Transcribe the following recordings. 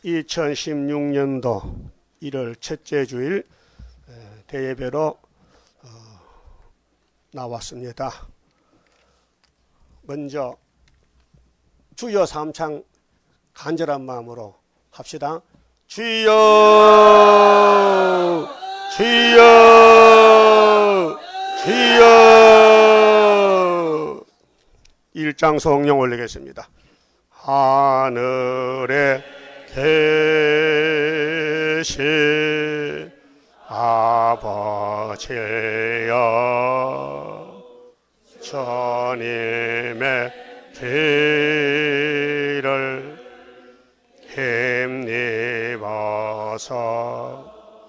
2016년도 1월 첫째 주일 대예배로 나왔습니다. 먼저 주여 삼창 간절한 마음으로 합시다. 주여 주여 주여. 1장 성령 올리겠습니다. 하늘에 계신 아버지여, 주님의 길을 힘입어서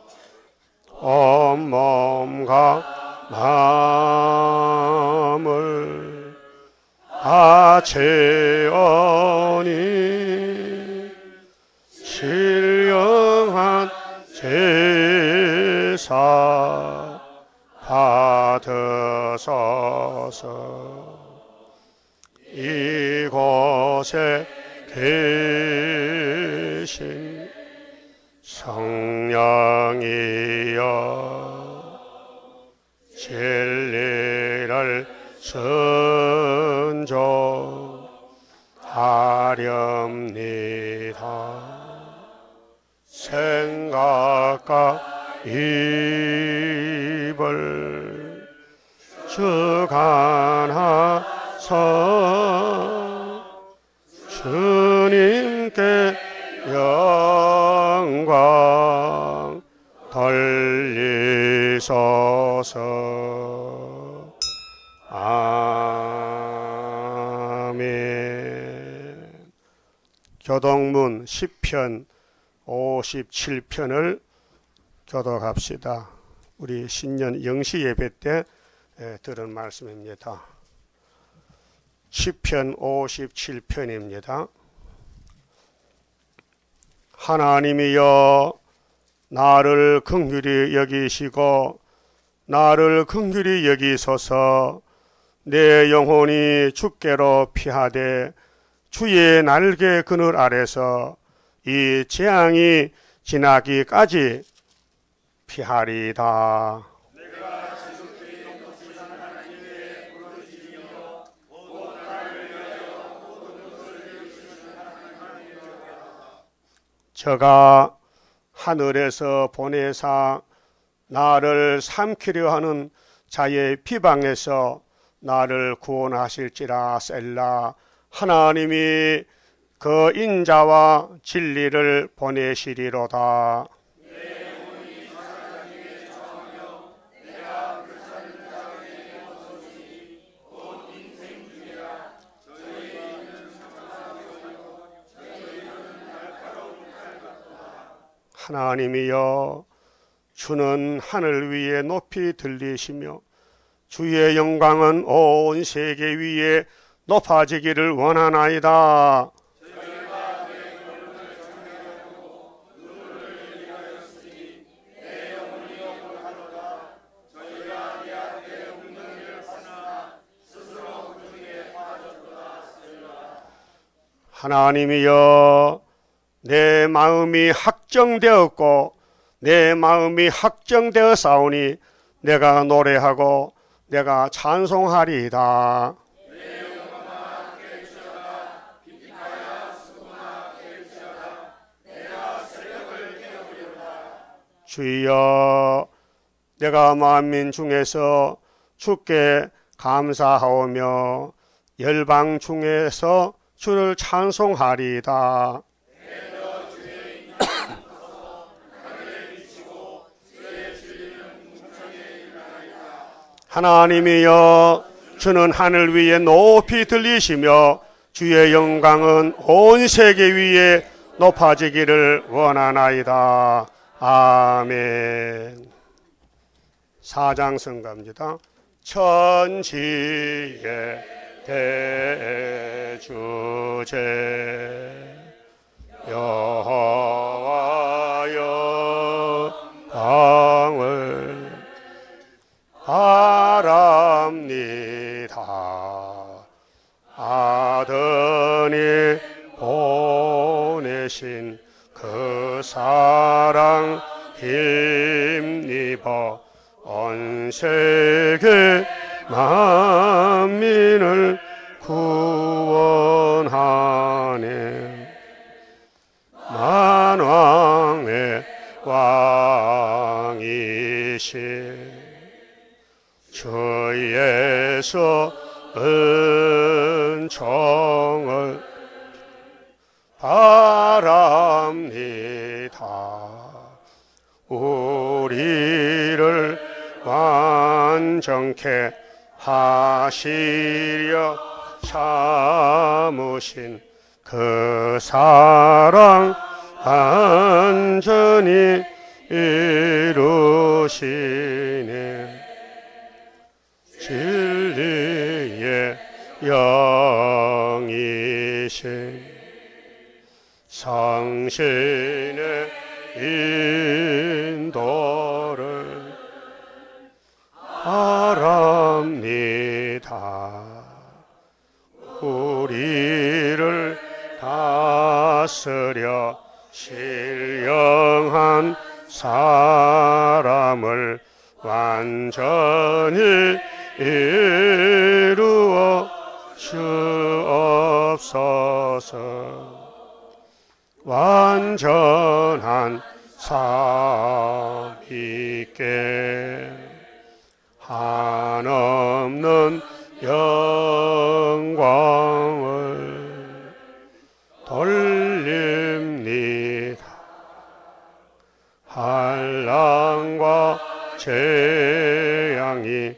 온몸과 마음을 바치오니 신령한 제사 받으소서. 이곳에 계신 성령이여, 진리를 순종하렵니다. 생각과 입을 주관하사 주님께 영광 돌리소서. 아멘. 교독문 10편 57편을 교독합시다. 우리 신년 영시 예배 때 들은 말씀입니다. 10편 57편입니다. 하나님이여, 나를 긍휼히 여기시고 나를 긍휼히 여기소서. 내 영혼이 주께로 피하되 주의 날개 그늘 아래서 이 재앙이 지나기까지 피하리다. 내가 지속히 영원히 사는 하나님의 부르짖으며 곧 나를 위하여 모든 것을 이루시는 하나님이로다. 저가 하늘에서 보내사 나를 삼키려 하는 자의 비방에서 나를 구원하실지라. 셀라. 하나님이 그 인자와 진리를 보내시리로다. 내 영혼이 하나님의 자하며 내가 불사는 자의 영혼이니 곧 인생 중이라. 저희는 상상하고 저희는 날카로운 칼 같도다. 하나님이여, 주는 하늘 위에 높이 들리시며 주의 영광은 온 세계 위에 높아지기를 원하나이다. 하나님이여, 내 마음이 확정되었고 내 마음이 확정되었사오니 내가 노래하고 내가 찬송하리이다. 주여, 내가 만민 중에서 주께 감사하오며 열방 중에서 주를 찬송하리이다. 하나님이여, 주는 하늘 위에 높이 들리시며 주의 영광은 온 세계 위에 높아지기를 원하나이다. 아멘. 사장성가입니다. 천지의 대주제 여호와여, 영광을 바랍니다. 아드니 보내신 그 사랑 힘입어 온 세계 만민을 구원하네. 만왕의 왕이신 주 예수 은총을 바랍니다. 우리를 완전케 하시려 참으신 그 사랑 완전히 이루시네. 진리의 영이신 성신의 인도를 바랍니다. 우리를 다스려 신령한 사람을 완전히 이루어 주옵소서. 완전한 삶 있게 한없는 영광을 돌립니다. 한란과 재앙이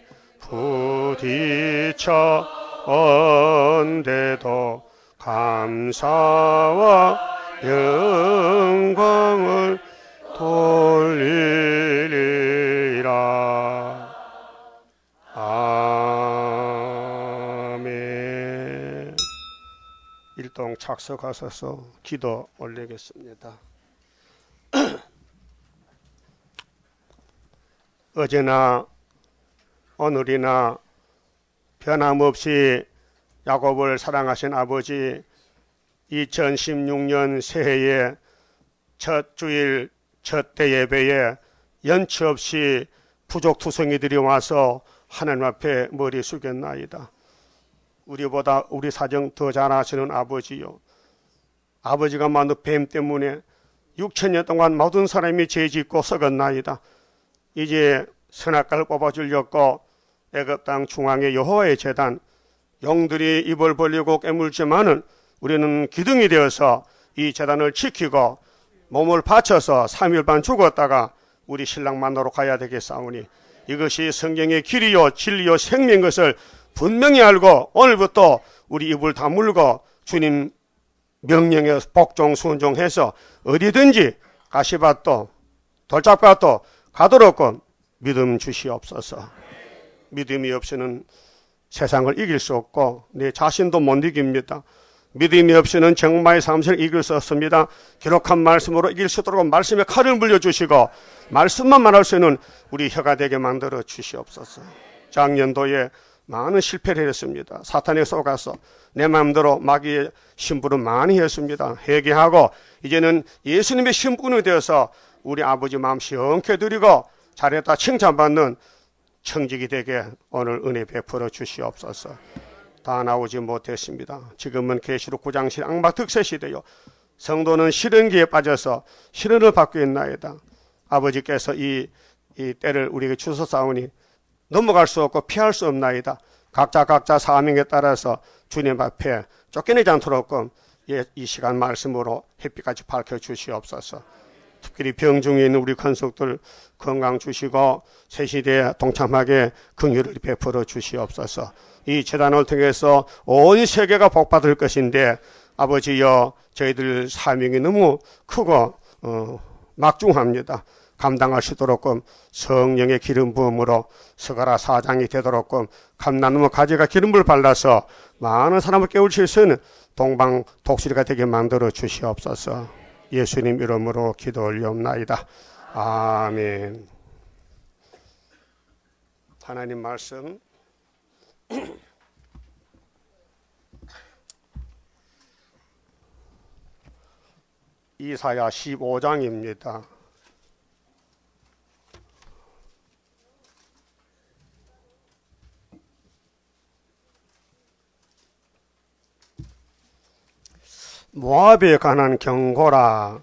부딪혀 온데도 감사와 영광을 돌리리라. 아멘. 일동 착석하셔서 기도 올리겠습니다. 어제나 오늘이나 변함없이 야곱을 사랑하신 아버지, 2016년 새해에 첫 주일 첫 대예배에 연치 없이 부족투성이들이 와서 하나님 앞에 머리 숙였나이다. 우리보다 우리 사정 더 잘 아시는 아버지요, 아버지가 만든 뱀 때문에 6천년 동안 모든 사람이 죄짓고 썩었나이다. 이제 선악과를 뽑아주려고 애굽 땅 중앙의 여호와의 제단, 영들이 입을 벌리고 깨물지만은 우리는 기둥이 되어서 이 제단을 지키고 몸을 바쳐서 3일 반 죽었다가 우리 신랑 만나러 가야 되겠사오니, 이것이 성경의 길이요 진리요 생명인 것을 분명히 알고 오늘부터 우리 입을 다물고 주님 명령에 복종 순종해서 어디든지 가시밭도 돌짝밭도 가도록 믿음 주시옵소서. 믿음이 없이는 세상을 이길 수 없고 내 자신도 못 이깁니다. 믿음이 없이는 정마의 삶을 이길 수 없습니다. 기록한 말씀으로 이길 수 있도록 말씀의 칼을 물려주시고 말씀만 말할 수 있는 우리 혀가 되게 만들어 주시옵소서. 작년도에 많은 실패를 했습니다. 사탄에 속아서 내 마음대로 마귀의 신부를 많이 했습니다. 회개하고 이제는 예수님의 신분이 되어서 우리 아버지 마음 시원케 드리고 잘했다 칭찬받는 청직이 되게 오늘 은혜 베풀어 주시옵소서. 다 나오지 못했습니다. 지금은 계시록 9장실 악마 득세 시대요, 성도는 시련기에 빠져서 시련을 받고 있나이다. 아버지께서 이 때를 우리에게 주소사오니 넘어갈 수 없고 피할 수 없나이다. 각자 사명에 따라서 주님 앞에 쫓겨내지 않도록 이 시간 말씀으로 햇빛까지 밝혀주시옵소서. 특별히 병중에 있는 우리 권속들 건강 주시고 새시대에 동참하게 긍휼을 베풀어 주시옵소서. 이 재단을 통해서 온 세계가 복받을 것인데 아버지여, 저희들 사명이 너무 크고 막중합니다. 감당할 수 있도록 성령의 기름 부음으로 스가랴 4장이 되도록 감나무 가지가 기름을 발라서 많은 사람을 깨울 수 있는 동방 독수리가 되게 만들어 주시옵소서. 예수님 이름으로 기도 올리옵나이다. 아멘. 하나님 말씀 이사야 15장입니다. 모압에 관한 경고라.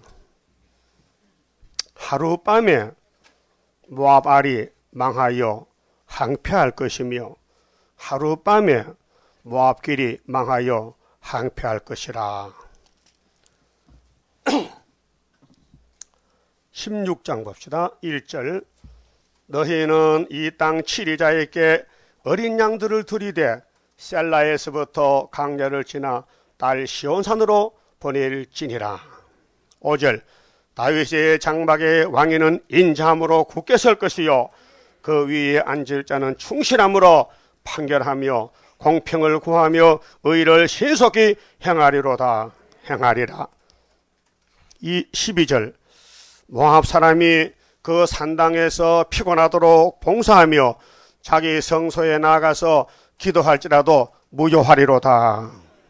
하룻밤에 모압 알이 망하여 항폐할 것이며 하룻밤에 모압길이 망하여 항폐할 것이라. 16장 봅시다. 1절. 너희는 이 땅 치리자에게 어린 양들을 들이되 셀라에서부터 강야를 지나 딸 시온산으로 보낼지니라. 5절. 다윗의 장막의 왕위는 인자함으로 굳게 설 것이요 그 위에 앉을 자는 충실함으로 판결하며 공평을 구하며 의를 신속히 행하리로다. 행하리라. 이 12절. 모압 사람이 그 산당에서 피곤하도록 봉사하며 자기 성소에 나가서 기도할지라도 무효하리로다.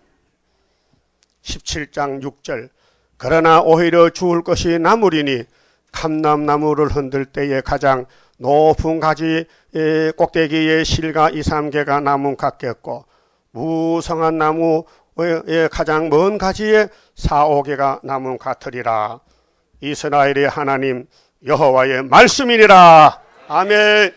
17장 6절. 그러나 오히려 죽을 것이 나무리니 감람나무를 흔들 때에 가장 높은 가지 꼭대기에 실과 2, 3개가 나무 같겠고 무성한 나무의 가장 먼 가지에 4, 5개가 나무 같으리라. 이스라엘의 하나님 여호와의 말씀이니라. 아멘.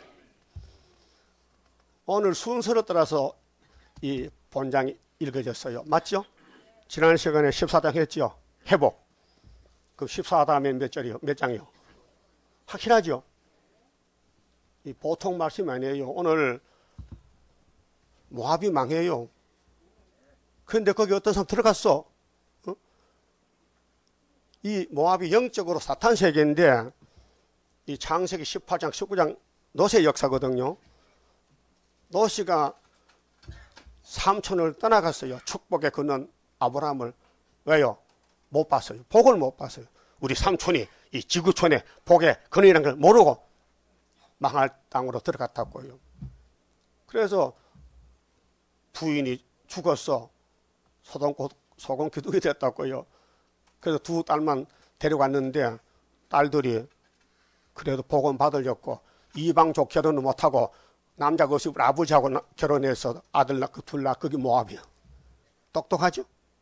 오늘 순서를 따라서 이 본장이 읽어졌어요. 맞죠? 지난 시간에 14장 했죠? 회복. 그럼 14 다음에 몇 절이요? 몇 장이요? 확실하죠? 이 보통 말씀이 아니에요. 오늘 모압이 망해요. 그런데 거기 어떤 사람 들어갔어? 어? 이 모압이 영적으로 사탄 세계인데 이 창세기 18장, 19장 노세 역사거든요. 노시가 삼촌을 떠나갔어요. 축복에 걷는 아브라함을. 왜요? 못 봤어요. 복을 못 봤어요. 우리 삼촌이 이 지구촌에 복에 근이라는 걸 모르고 망할 땅으로 들어갔다고요. 그래서 부인이 죽었어. 소금 기둥이 됐다고요. 그래서 두 딸만 데려갔는데 딸들이 그래도 복은 받으려고 이방족 결혼을 못하고 남자가 없이 아버지하고 결혼해서 아들 낳고 둘 낳고 그게 모압이야. 똑똑하죠?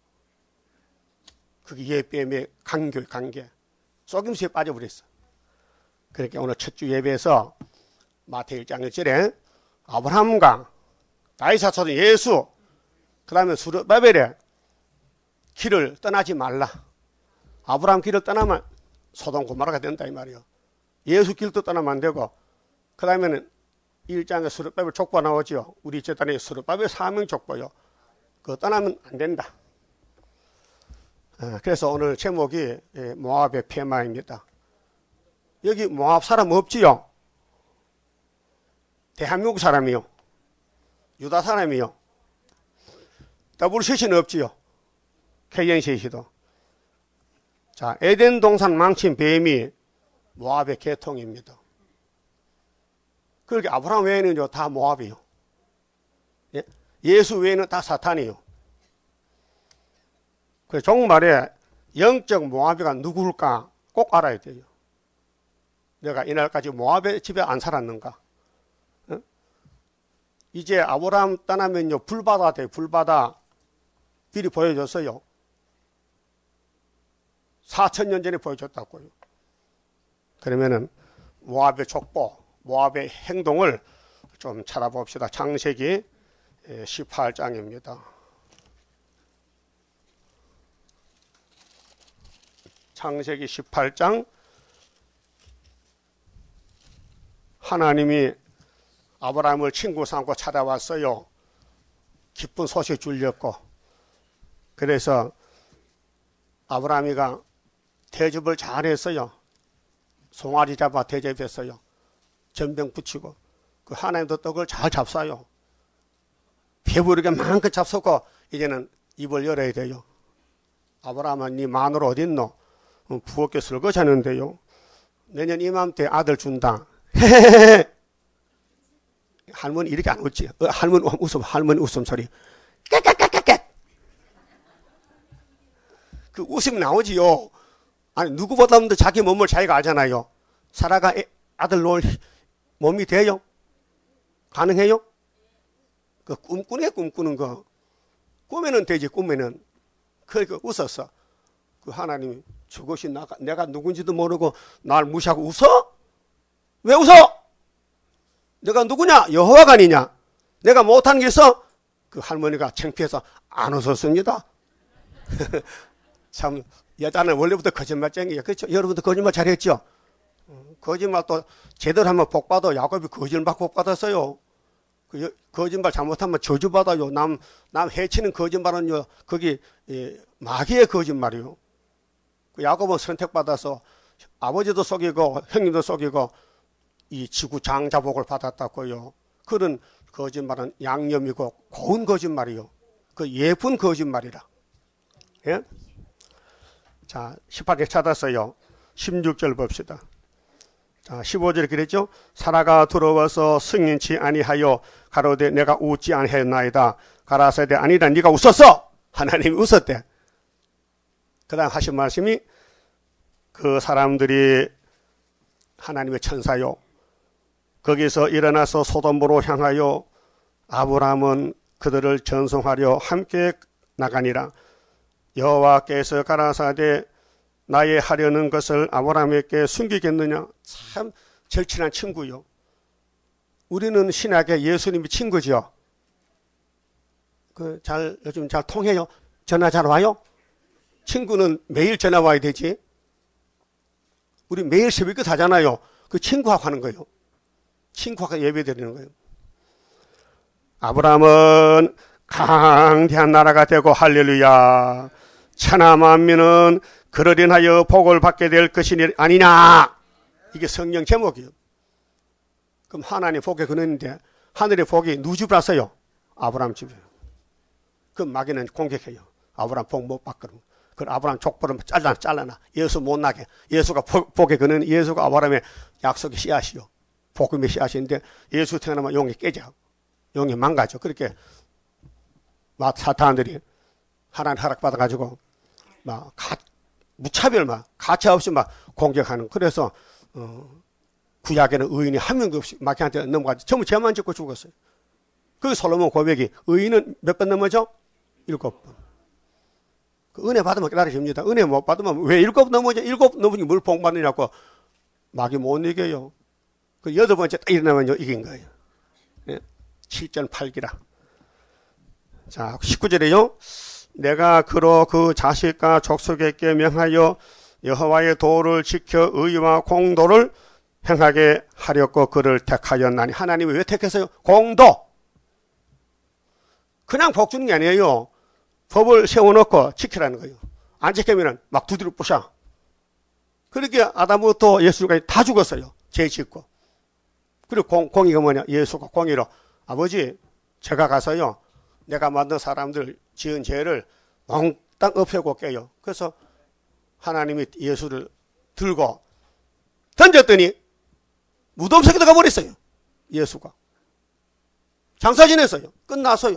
그게 예배의 관계. 속임수에 빠져버렸어. 그러니까 오늘 첫 주 예배에서 마태복음 1장 1절에 아브라함과 다윗 사촌 예수, 그 다음에 스룹바벨의 길을 떠나지 말라. 아브라함 길을 떠나면 소돔 고모라가 된다 이 말이에요. 예수 길도 떠나면 안 되고, 그 다음에는 1장에 스룹바벨 족보 나오죠. 우리 재단에 스룹바벨 사명 족보요. 그거 떠나면 안 된다. 그래서 오늘 제목이 모압의 폐마입니다. 여기 모압 사람 없지요? 대한민국 사람이요? 유다 사람이요? WCC는 없지요? KNCC도. 자, 에덴 동산 망친 뱀이 모압의 계통입니다. 그렇게 아브라함 외에는요, 다 모압이요. 예수 외에는 다 사탄이요. 그래서 정말에 영적 모압이가 누구일까 꼭 알아야 돼요. 내가 이날까지 모압의 집에 안 살았는가? 어? 이제 아브라함 떠나면요, 불바다 돼요. 불바다. 미리 보여줬어요. 4,000년 전에 보여줬다고요. 그러면은 모압의 족보, 모압의 행동을 좀 찾아봅시다. 창세기 18장입니다. 창세기 18장. 하나님이 아브라함을 친구 삼고 찾아왔어요. 기쁜 소식 주려고. 그래서 아브라함이가 대접을 잘했어요. 송아지 잡아 대접했어요. 전병 붙이고. 그 하나님도 떡을 잘 잡숴요. 배부르게 마음껏 잡수고 이제는 입을 열어야 돼요. 아브라함아, 네 마누라 어딨노? 부엌에 설거지 하는데요. 내년 이맘때 아들 준다. 헤헤헤. 할머니 이렇게 안 웃지. 할머니 웃음소리. 깨깨깨깨깨. 그 웃음 나오지요. 아니, 누구보다도 자기 몸을 자기가 알잖아요. 사라가 아들 놓을 몸이 돼요? 가능해요? 그 꿈꾸는 거. 꿈에는 되지, 꿈에는. 그러니까 웃었어. 그 하나님이 저것이 내가 누군지도 모르고 날 무시하고 웃어? 왜 웃어? 내가 누구냐? 여호와가 아니냐? 내가 못한 게 있어? 그 할머니가 창피해서 안 웃었습니다. 참, 여자는 원래부터 거짓말쟁이야. 그렇죠? 여러분도 거짓말 잘했죠? 거짓말 또 제대로 하면 복 받아. 야곱이 거짓말 받고 복 받았어요. 거짓말 잘못하면 저주받아요. 남 해치는 거짓말은요, 거기, 마귀의 거짓말이요. 야곱은 선택받아서 아버지도 속이고, 형님도 속이고, 이 지구 장자복을 받았다고요. 그런 거짓말은 양념이고, 고운 거짓말이요. 그 예쁜 거짓말이라. 예? 자, 18개 찾았어요. 16절 봅시다. 자, 15절에 그랬죠? 사라가 들어와서 승인치 아니하여 가로되 내가 웃지 아니하였나이다. 가라사대 아니다. 네가 웃었어. 하나님이 웃었대. 그 다음 하신 말씀이 그 사람들이 하나님의 천사요. 거기서 일어나서 소돔으로 향하여 아브라함은 그들을 전송하려 함께 나가니라. 여호와께서 가라사대 나의 하려는 것을 아브라함에게 숨기겠느냐? 참 절친한 친구요. 우리는 신약에 예수님이 친구죠. 요즘 잘 통해요? 전화 잘 와요? 친구는 매일 전화 와야 되지. 우리 매일 새벽기도 하잖아요. 그 친구하고 하는 거예요. 친구하고 예배 드리는 거예요. 아브라함은 강대한 나라가 되고 할렐루야. 천하 만민은 그를 인하여 복을 받게 될 것이 아니냐. 이게 성경 제목이에요. 그럼 하나님 복의 근원인데 하늘의 복이 누구 집으로 왔어요? 아브라함 집이에요. 그럼 마귀는 공격해요. 아브라함 복 못 받거든. 그 아브라함 족보를 잘라놔. 예수 못 나게. 예수가 복의 근원, 예수가 아브라함의 약속의 씨앗이요. 복음의 씨앗인데 예수 태어나면 용이 깨져. 용이 망가져. 그렇게 사탄들이 하나님 허락받아가지고 무차별 가차 없이 공격하는. 그래서 구약에는 의인이 한 명도 없이 마귀한테 넘어가지. 전부 죄만 짓고 죽었어요. 그 솔로몬 고백이 의인은 몇 번 넘어져? 7번. 그 은혜 받으면 기다려집니다. 은혜 못 받으면 왜 7번 넘어져? 7번 넘으니 뭘 복받느냐고 마귀 못 이겨요. 그 8번째 딱 일어나면 이긴 거예요. 네? 7전 8기라. 자, 19절에요. 내가 그로 그 자식과 족속에게 명하여 여호와의 도를 지켜 의와 공도를 행하게 하려고 그를 택하였나니. 하나님이 왜 택했어요? 공도. 그냥 복 주는 게 아니에요. 법을 세워놓고 지키라는 거예요. 안 지키면 막 두드려 부셔. 그렇게 아담부터 예수까지 다 죽었어요. 죄 짓고. 그리고 공의가 뭐냐? 예수가 공의로 아버지 제가 가서요. 내가 만든 사람들 지은 죄를 몽땅 없애고 깨요. 그래서 하나님이 예수를 들고 던졌더니 무덤 속에 들어가 버렸어요. 예수가. 장사 지냈어요. 끝났어요.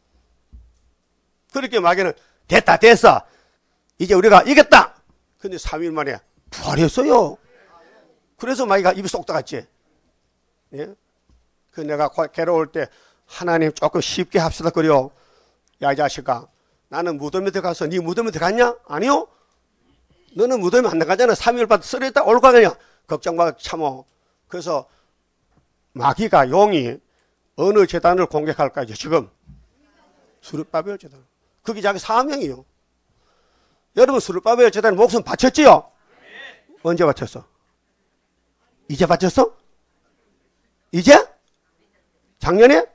그렇게 마귀는 됐어. 이제 우리가 이겼다. 근데 3일 만에 부활했어요. 그래서 마귀가 입이 쏙 들어갔지. 예? 그 내가 괴로울 때 하나님 조금 쉽게 합시다 그래요. 야, 이 자식아. 나는 무덤에 들어가서 네 무덤에 들어갔냐? 아니요. 너는 무덤에 안 들어가잖아. 3일 받아 쓰러졌다 올 거 아니야. 걱정 마 참어. 그래서 마귀가 용이 어느 재단을 공격할까요? 지금 수르바벨 재단. 그게 자기 사명이요. 여러분 수르바벨 재단에 목숨 바쳤지요? 언제 바쳤어? 이제 바쳤어? 이제? 작년에?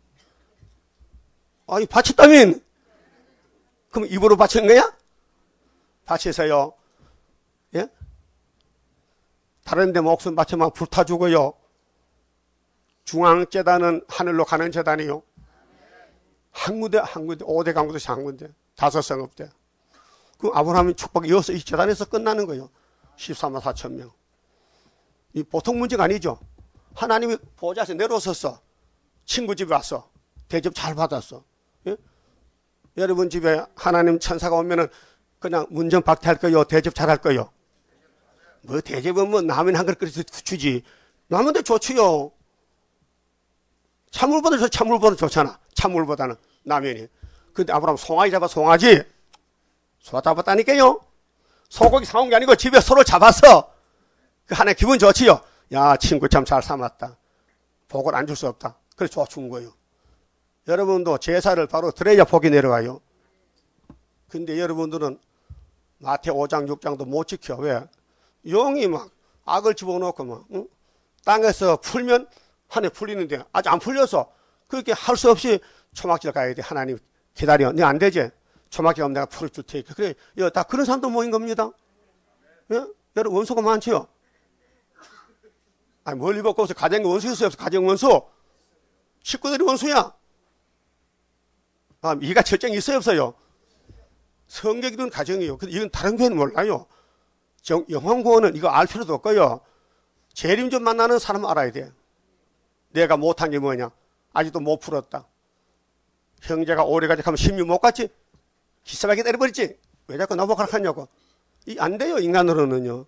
아니 바쳤다면 그럼 입으로 바친 거야? 바치세요. 예? 다른 데 목숨 바치면 불타 죽어요. 중앙재단은 하늘로 가는 재단이요. 한 군데 5대 강구도시 한 군데 5성읍대. 그 아브라함이 축복이 이어서 이 재단에서 끝나는 거예요. 14만 4천 명. 이 보통 문제가 아니죠. 하나님이 보좌에서 내려오셨어. 친구 집에 왔어. 대접 잘 받았어. 예? 여러분 집에 하나님 천사가 오면은 그냥 문전박태할 거요? 대접 잘 할 거요? 뭐 대접은 뭐 라면 한 그릇 주지. 라면도 좋지요. 찬물보다 좋잖아. 찬물보다는 라면이. 근데 아브라함 송아지 잡아 송아지. 소 잡았다니까요. 소고기 사온 게 아니고 집에 소를 잡았어. 그 하나 기분 좋지요. 야, 친구 참 잘 삼았다. 복을 안 줄 수 없다. 그래서 좋아준 거예요. 여러분도 제사를 바로 드려야 복이 내려가요. 근데 여러분들은 마태 5장 6장도 못 지켜. 왜? 용이 막 악을 집어넣고 막 땅에서 풀면 하늘에 풀리는데 아직 안 풀려서 그렇게 할 수 없이 초막질 가야 돼. 하나님 기다려. 네 안 되지? 초막질 하면 내가 풀어줄 테니까. 그래. 다 그런 사람도 모인 겁니다. 예? 여러분 원수가 많지요? 아니 멀리 벗고 서 가정 원수 있어요? 가정 원수? 식구들이 원수야. 이가 철저히 있어요? 없어요? 성격이든 가정이요. 근데 이건 다른 교회는 몰라요. 영혼구원은 이거 알 필요도 없고요. 재림 좀 만나는 사람 알아야 돼. 내가 못한 게 뭐냐? 아직도 못 풀었다. 형제가 오래가지 하면 심리 못 갔지? 기싸하게 때려버렸지? 왜 자꾸 나보고 하냐고. 안 돼요, 인간으로는요.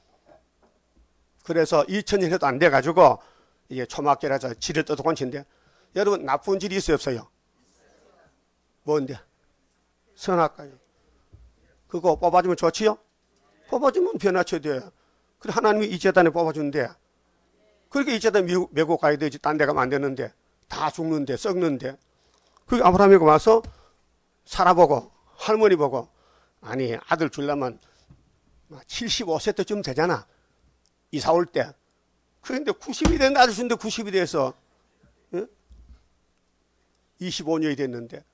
그래서 2000년 해도 안 돼가지고, 이게 초막절에서 질을 떠도곤 친데, 여러분, 나쁜 질이 있어요, 없어요? 뭔데? 선악과요. 그거 뽑아주면 좋지요? 뽑아주면 변화쳐야 돼. 그래, 하나님이 이 재단에 뽑아준대. 그렇게 이 재단 메고 가야 되지. 딴 데 가면 안 되는데. 다 죽는데, 썩는데. 그 아브라함이 와서 살아보고, 할머니 보고, 아니, 아들 주려면 75세 때쯤 되잖아. 이사 올 때. 그런데 90이 됐는데, 아들 주는데 90이 돼서, 25년이 됐는데.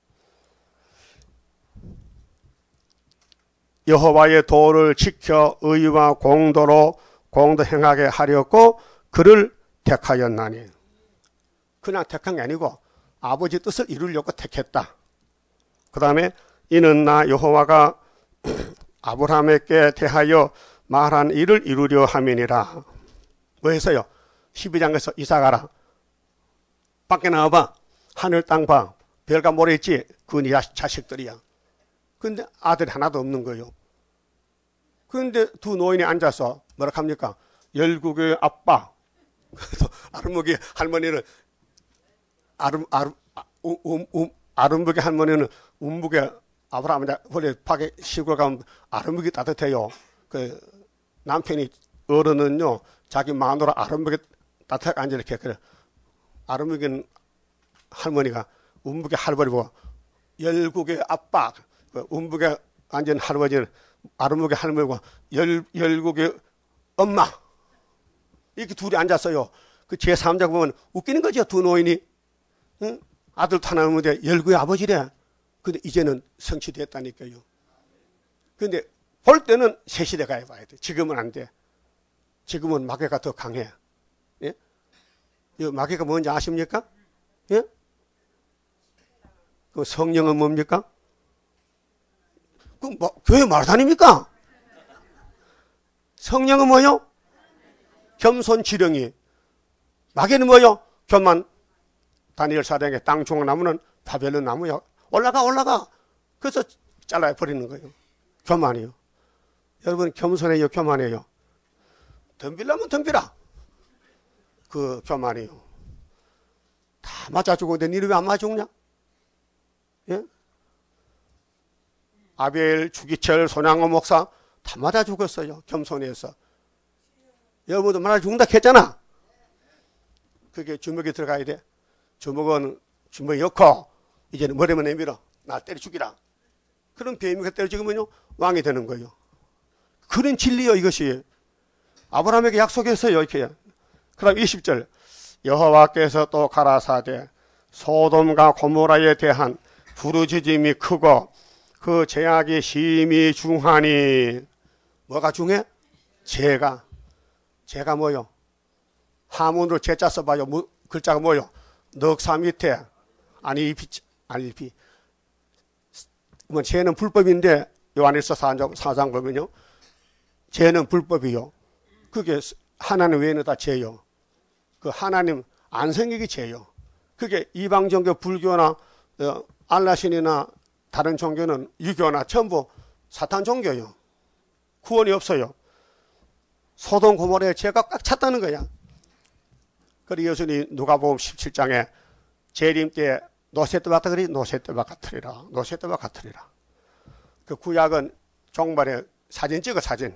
여호와의 도를 지켜 의와 공도로 공도 행하게 하려고 그를 택하였나니. 그냥 택한 게 아니고 아버지 뜻을 이루려고 택했다. 그 다음에 이는 나 여호와가 아브라함에게 대하여 말한 일을 이루려 함이니라. 뭐 했어요? 12장에서 이사 가라. 밖에 나와봐. 하늘 땅 봐. 별과 모래 있지? 그건 네 자식들이야. 근데 아들이 하나도 없는 거예요. 그런데 두 노인이 앉아서 뭐라 합니까? 열국의 아빠. 그래서 아름목의 할머니는 아름목의 할머니는 운목의 아브라함인데 원래 밖에 시골 가면 아름목이 따뜻해요. 그 남편이 어른은요 자기 마누라 아름목에 따뜻하게 앉아 이렇게 그래. 아름목의 할머니가 운목의 할머니 보고 열국의 아빠. 운북에 앉은 할아버지는 아름목의 할머니고 열국의 엄마 이렇게 둘이 앉았어요. 그 제3자 보면 웃기는 거죠. 두 노인이 응? 아들도 하나 없는데 열국의 아버지래. 근데 이제는 성취됐다니까요. 근데 볼 때는 새 시대 가야 봐야 돼. 지금은 안 돼. 지금은 마귀가 더 강해. 예? 이 마귀가 뭔지 아십니까? 예? 그 성령은 뭡니까? 교회 말다닙니까? 성령은 뭐요? 겸손 지령이. 마귀는 뭐요? 교만. 다니엘 사령의 땅 종나무는 바벨론 나무요. 올라가. 그래서 잘라버리는 거예요. 교만이요. 여러분 겸손해요, 교만해요? 덤빌라면 덤비라. 그 교만이요. 다 맞아 죽었는데 니는 왜 안 맞아 죽냐? 예? 아벨, 주기철, 손양호 목사 다 맞아 죽었어요. 겸손해서. 여러분도 맞아 죽는다 했잖아. 그게 주먹에 들어가야 돼. 주먹은 주먹에 넣고 이제는 머리만 내밀어. 나 때려 죽이라. 그런 뱀이가 때려 죽으면요 왕이 되는 거예요. 그런 진리요 이것이. 아브라함에게 약속했어요. 이렇게. 그 다음 20절. 여호와께서 또 가라사대 소돔과 고모라에 대한 부르짖음이 크고 그 죄악이 심히 중하니. 뭐가 중해? 죄가 뭐요? 하문으로 죄자 써봐요. 글자가 뭐요? 넉사 밑에 아니비. 뭐 죄는 불법인데 요한일서 4장 보면요. 죄는 불법이요. 그게 하나님 외에는 다 죄요. 그 하나님 안 생기기 죄요. 그게 이방 종교 불교나 알라신이나 다른 종교는 유교나 전부 사탄 종교요. 구원이 없어요. 소돔 고모라에 죄가 꽉 찼다는 거야. 그리고 예수님 누가복음 17장에 재림 때 노새떼와 같다 그러지. 노새떼와 같으리라. 노새떼와 같으리라. 그 구약은 종말에 사진 찍어 사진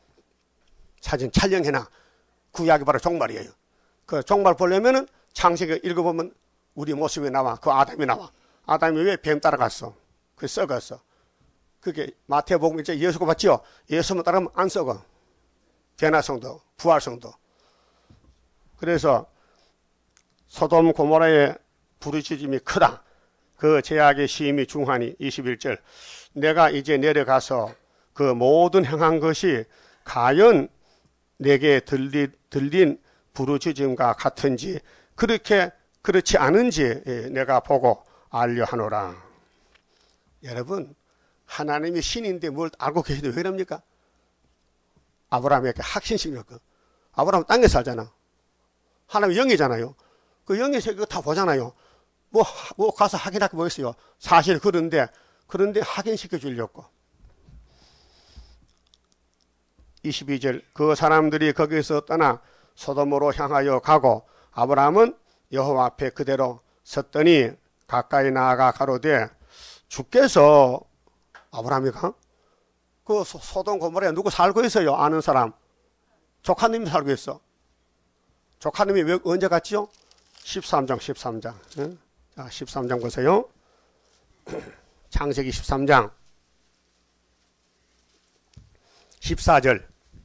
촬영해놔. 구약이 바로 종말이에요. 그 종말 보려면은 창세기 읽어보면 우리 모습이 나와. 그 아담이 나와. 아담이 왜 뱀 따라갔어? 그 썩었어. 그게 마태복음 이제 예수가 봤죠? 예수만 따르면 안 썩어. 변화성도, 부활성도. 그래서 소돔 고모라의 부르짖음이 크다. 그 제약의 심히 중하니 21절. 내가 이제 내려가서 그 모든 행한 것이 과연 내게 들린 부르짖음과 같은지 그렇지 않은지 내가 보고 알려 하노라. 여러분, 하나님이 신인데 뭘 알고 계시는데 왜 그럽니까? 아브라함에게 확신심이었고, 아브라함 땅에 살잖아. 하나님 영이잖아요. 그 영에서 그거 다 보잖아요. 뭐 가서 확인할 게 뭐 있어요? 사실 그런데 확인시켜 주려고. 22절. 그 사람들이 거기서 떠나 소돔으로 향하여 가고 아브라함은 여호와 앞에 그대로 섰더니 가까이 나아가 가로되 주께서 아브라함이가 그 소돔 고모라에 누구 살고 있어요? 아는 사람. 조카님이 살고 있어. 조카님이 언제 갔지요? 13장. 응? 자, 13장 보세요. 창세기 13장 14절.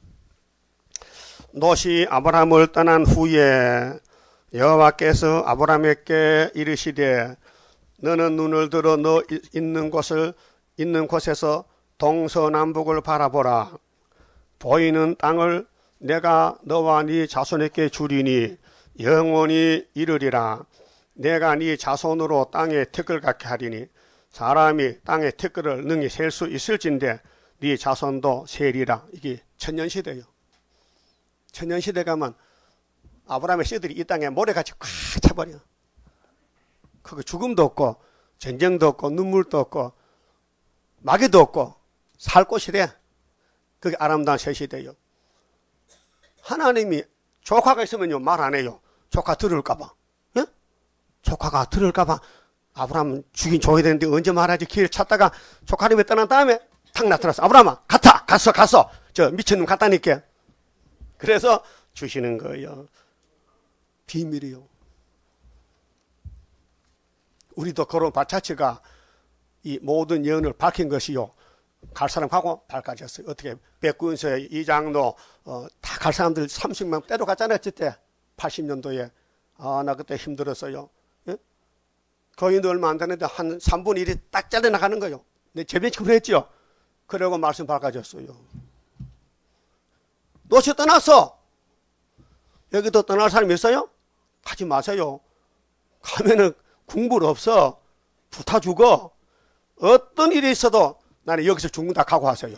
롯이 아브라함을 떠난 후에 여호와께서 아브라함에게 이르시되 너는 눈을 들어 너 있는 곳에서 동서남북을 바라보라. 보이는 땅을 내가 너와 네 자손에게 주리니 영원히 이르리라. 내가 네 자손으로 땅에 태클 갖게 하리니 사람이 땅에 태클을 능히 셀 수 있을진데 네 자손도 세리라. 이게 천년시대예요. 천년시대 가면 아브라함의 씨들이 이 땅에 모래같이 꽉 차버려. 거기 죽음도 없고 전쟁도 없고 눈물도 없고 마귀도 없고 살 곳이래. 그게 아름다운 새 시대예요. 하나님이 조카가 있으면요 말 안 해요. 조카 들을까봐. 예? 조카가 들을까봐 아브라함 죽인 줘야 되는데 언제 말하지? 길 찾다가 조카님이 떠난 다음에 탁 나타났어. 아브라함아 갔어. 저 미친놈 갔다니까. 그래서 주시는 거예요. 비밀이요. 우리도 그런 발자취가 이 모든 예언을 밝힌 것이요. 갈 사람 가고 밝아졌어요. 어떻게 백구인서의 이장로 다 갈 사람들 30명 때려 갔잖아요. 그때 80년도에. 나 그때 힘들었어요. 예? 거인도 얼마 안 되는데 한 3분의 1이 딱 잘려나가는 거예요. 내 재배치고 그랬죠. 그러고 말씀 밝아졌어요. 롯이 떠났어. 여기도 떠날 사람이 있어요? 가지 마세요. 가면은 국물 없어. 부타 죽어. 어떤 일이 있어도 나는 여기서 죽는다 각오하세요.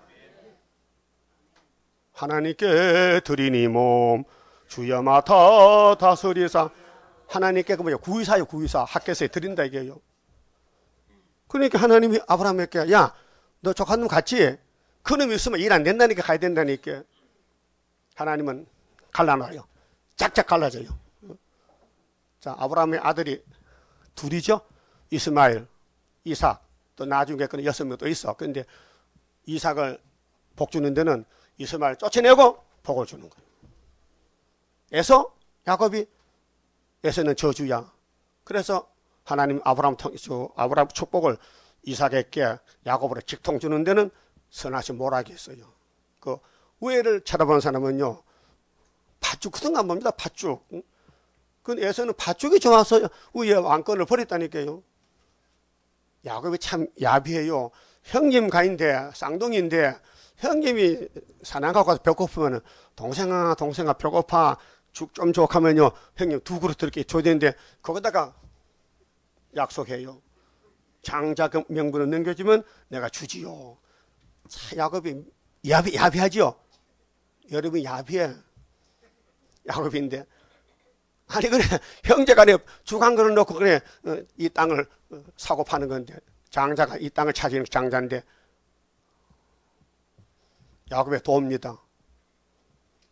하나님께 드리니 몸 주여 맡아 다스리사. 하나님께 그 뭐야? 구의사요. 구의사. 학교에서 드린다 이게요. 그러니까 하나님이 아브라함에게 야, 너 조카놈 같이 그놈 있으면 일 안 된다니까 가야 된다니까. 하나님은 갈라놔요. 짝짝 갈라져요. 자, 아브라함의 아들이 둘이죠. 이스마엘, 이삭. 또 나중에 그는 6명 또 있어. 그런데 이삭을 복 주는 데는 이스마엘 쫓아내고 복을 주는 거예요. 에서 야곱이 에서는 저주야. 그래서 하나님 아브라함 축복을 이삭에게 야곱으로 직통 주는 데는 선하신 모락이 있어요. 그 우애를 쳐다보는 사람은요 팥죽 그런 안 봅니다. 팥죽. 그 에서는 팥죽이 좋아서 우애 왕권을 버렸다니까요. 야곱이 참 야비해요. 형님 가인데 쌍둥이인데 형님이 사냥하고 가서 배고프면 동생아 배고파 죽 좀 줘 하면요 형님 2그릇 이렇게 줘야 되는데 거기다가 약속해요. 장자 명분을 넘겨주면 내가 주지요. 참 야곱이 야비하지요. 여러분 야비해. 야곱인데 아니 그래 형제간에 죽 한 그릇 놓고 그래 이 땅을 사고 파는 건데 장자가 이 땅을 차지는 장자인데 야곱의 도입니다.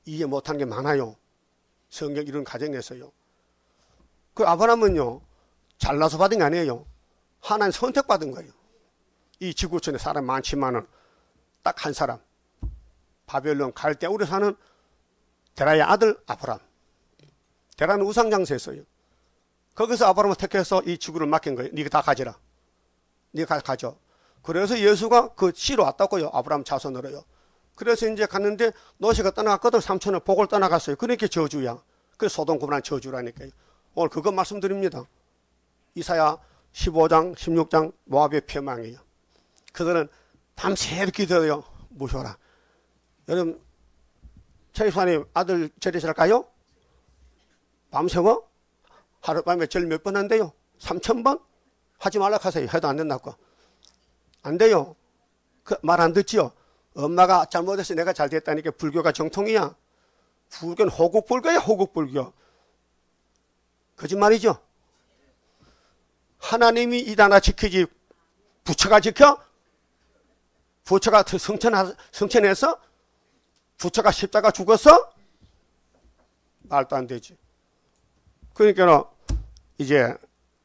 이해 못한 게 많아요. 성경 이런 가정에서요. 그 아브라함은요, 잘나서 받은 게 아니에요. 하나님 선택받은 거예요. 이 지구촌에 사람 많지만은 딱 한 사람, 바벨론 갈대우르 사는 데라의 아들 아브람. 데라는 우상장사였어요. 거기서 아브람을 택해서 이 지구를 맡긴 거예요. 네가 다 가져라. 네가 가져. 그래서 예수가 그 씨로 왔다고요. 아브람 자손으로요. 그래서 이제 갔는데 노시가 떠나갔거든. 삼촌을 복을 떠나갔어요. 그러니까 저주야. 그래서 소돔 고모라는 저주라니까요. 오늘 그것 말씀드립니다. 이사야 15장 16장 모압의 폐망이에요. 그들은 밤새도록 기도해요. 무효라. 여러분 최이수님 아들 절이실까요? 밤새워? 하룻밤에 절 몇 번 한대요? 3,000번? 하지 말라고 하세요. 해도 안 된다고. 안 돼요. 그 말 안 듣지요? 엄마가 잘못해서 내가 잘 됐다니까. 불교가 정통이야. 불교는 호국불교야. 호국불교. 거짓말이죠. 하나님이 이 나라 지키지 부처가 지켜? 부처가 성천해서? 부처가 십자가 죽었어? 말도 안 되지. 그러니까 이제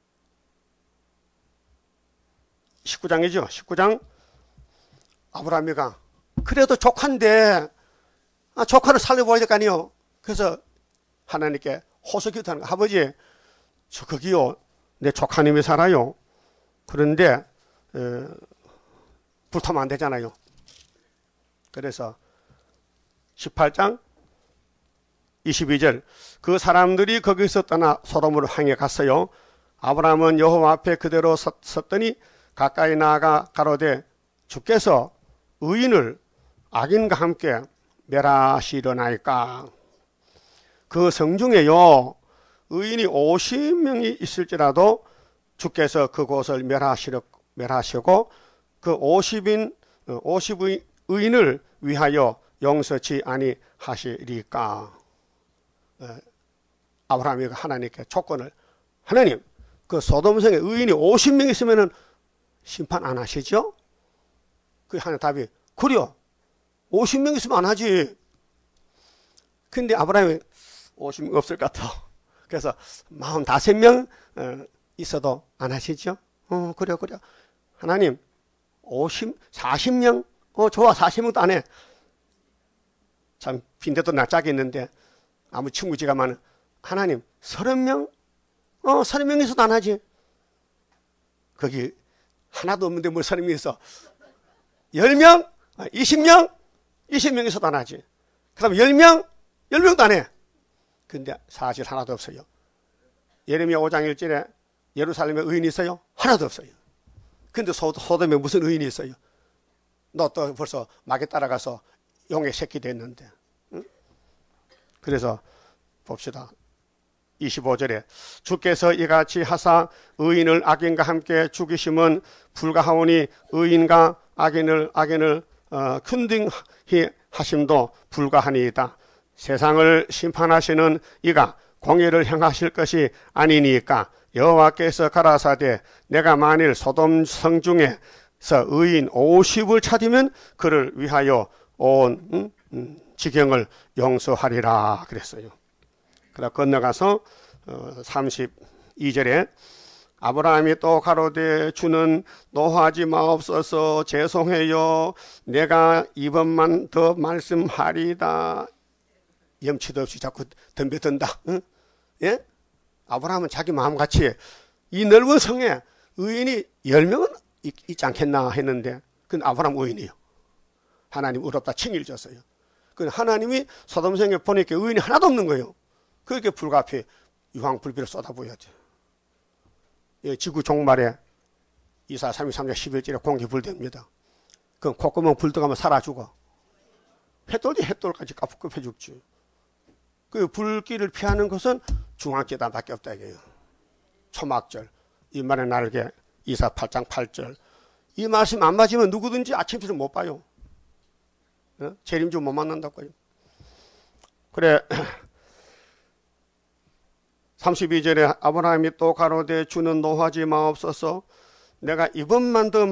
19장이죠. 19장 아브라함이가 그래도 조카인데 조카를 살려보아야 될 거 아니에요. 그래서 하나님께 호소기도하는 거. 아버지 저 거기요 내 조카님이 살아요. 그런데 불타면 안 되잖아요. 그래서 18장 22절 그 사람들이 거기서 떠나 소돔으로 향해 갔어요. 아브라함은 여호와 앞에 그대로 섰더니 가까이 나아가 가로되 주께서 의인을 악인과 함께 멸하시려나이까. 그 성중에요 의인이 50명이 있을지라도 주께서 그곳을 멸하시고 그 50의 의인을 위하여 용서치 아니하시리까. 아브라함이 하나님께 조건을 하나님 그 소돔성에 의인이 50명 있으면은 심판 안 하시죠? 그 하나님 답이 그래요. 50명 있으면 안 하지. 근데 아브라함이 50명 없을 것 같아. 그래서 45명 있어도 안 하시죠? 그래요. 하나님 40명? 좋아. 40명도 안 해. 참 빈대도 낯짝이 있는데 아무 친구지가 많은 하나님 30명? 30명 있어도 안 하지. 거기 하나도 없는데 뭘 30명 있어. 10명? 20명? 20명 있어도 안 하지. 그 다음에 10명? 10명도 안 해. 근데 사실 하나도 없어요. 예레미야 5장 1절에 예루살렘에 의인이 있어요? 하나도 없어요. 근데 소돔에 무슨 의인이 있어요? 너 또 벌써 마귀 따라가서 용의 새끼 됐는데. 응? 그래서 봅시다. 25절에 주께서 이같이 하사 의인을 악인과 함께 죽이심은 불가하오니 의인과 악인을 큰등히 하심도 불가하니이다. 세상을 심판하시는 이가 공의를 행하실 것이 아니니까 여호와께서 가라사대 내가 만일 소돔 성 중에서 의인 50을 찾으면 그를 위하여 온 지경을 용서하리라 그랬어요. 그러다 건너가서 32절에 아브라함이 또 가로되 주는 노하지 마옵소서 죄송해요. 내가 이번만 더 말씀하리다. 염치도 없이 자꾸 덤벼든다. 응? 예? 아브라함은 자기 마음같이 이 넓은 성에 의인이 10명은 있지 않겠나 했는데 그건 아브라함 의인이에요. 하나님 의롭다 칭의를 줬어요. 그 하나님이 소돔성에 보니까 의인이 하나도 없는 거예요. 그렇게 불가피해 유황불비를 쏟아부어야죠. 예, 지구 종말에 이사 33장 11절에 공기불됩니다. 그럼 콧구멍 불 들어가면 살아 죽어. 햇돌이 햇돌까지 까불급해 죽지. 그 불길을 피하는 것은 중앙재단밖에 없다 이게요. 초막절, 인간의 날개, 이사 8장 8절. 이 말씀 안 맞으면 누구든지 아침처럼 못 봐요. 어? 재림주 못 만난다고요. 그래. 32절에 아브라함이 또 가로되 주는 노하지 마옵소서 내가 이번만 더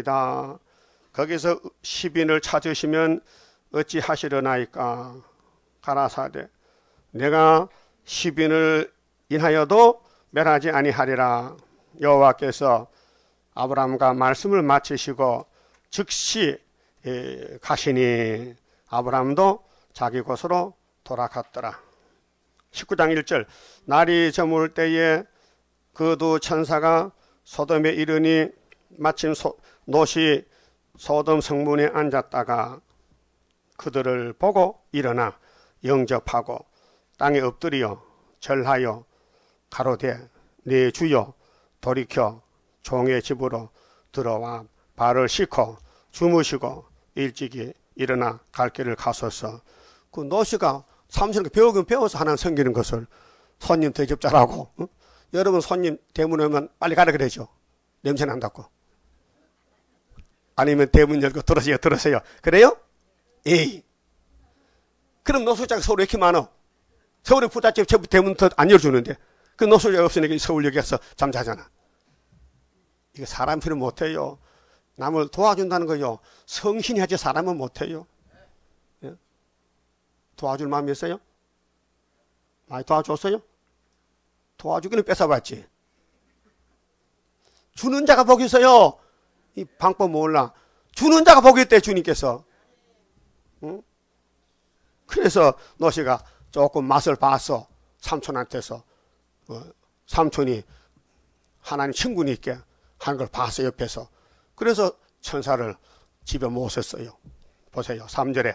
말씀하리다. 거기서 10인을 찾으시면 어찌 하시려나이까. 가라사대 내가 10인을 인하여도 멸하지 아니하리라. 여호와께서 아브라함과 말씀을 마치시고 즉시 가시니 아브라함도 자기 곳으로 돌아갔더라. 19장 1절 날이 저물 때에 그 두 천사가 소돔에 이르니 마침 롯이 소돔 성문에 앉았다가 그들을 보고 일어나 영접하고 땅에 엎드려 절하여 가로되 네 주여 돌이켜 종의 집으로 들어와 발을 씻고 주무시고 일찍이 일어나 갈 길을 가소서. 그 롯이가 삼손에게 배우긴 배워서 하나님 섬기는 것을 손님 대접 잘하고 여러분 손님 대문 오면 빨리 가라 그러죠. 냄새 난다고. 아니면 대문 열고 들어서요. 그래요? 에이. 그럼 노숙자가 서울에 이렇게 많아. 서울에 부잣집 대문 더 안 열어주는데 그 노숙자가 없으니까 서울역에 가서 잠자잖아. 이거 사람 필요 못해요. 남을 도와준다는 거요. 성신이 하지 사람은 못해요. 예? 도와줄 마음이 있어요? 많이 도와줬어요? 도와주기는 뺏어봤지. 주는 자가 복이 있어요. 이 방법 몰라. 주는 자가 복이 있대 주님께서. 응? 그래서 노시가 조금 맛을 봤어. 삼촌한테서. 삼촌이 하나님 친분이 있게 하는 걸 봤어 옆에서. 그래서 천사를 집에 모셨어요. 보세요. 3절에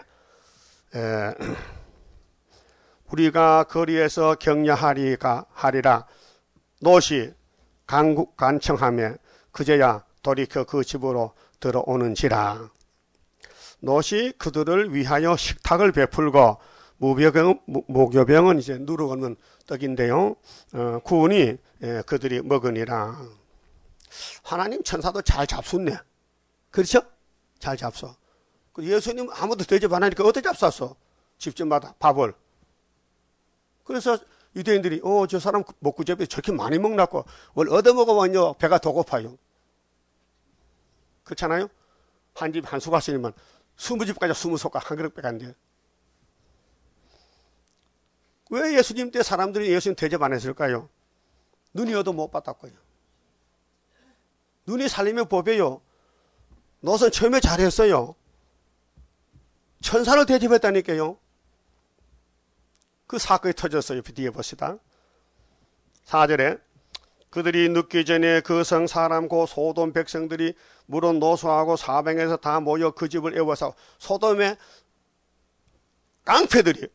우리가 거리에서 격려하리라. 롯이 간청하며 그제야 돌이켜 그 집으로 들어오는지라. 롯이 그들을 위하여 식탁을 베풀고 무교병은 이제 누르고는 떡인데요. 구운이 그들이 먹으니라. 하나님 천사도 잘 잡숫네. 그렇죠? 잘 잡숴. 예수님 아무도 대접 안 하니까 어떻게 잡쌌어? 집집마다 밥을. 그래서 유대인들이 저 사람 먹구잡이 저렇게 많이 먹나고 뭘 얻어먹으면요 배가 더 고파요. 그렇잖아요? 한 집 한 숟갈씩이면 20집까지 20숟갈 한 그릇밖에 안 돼요. 왜 예수님 때 사람들이 예수님 대접 안 했을까요? 눈이 얻어 못 받았고요. 눈이 살림의 법이에요. 롯은 처음에 잘했어요. 천사를 대접했다니까요. 그 사건이 터졌어요. 뒤에 봅시다. 4절에 그들이 눕기 전에 그 성 사람 고 소돔 백성들이 물은 노수하고 사방에서 다 모여 그 집을 애워싸고 소돔의 깡패들이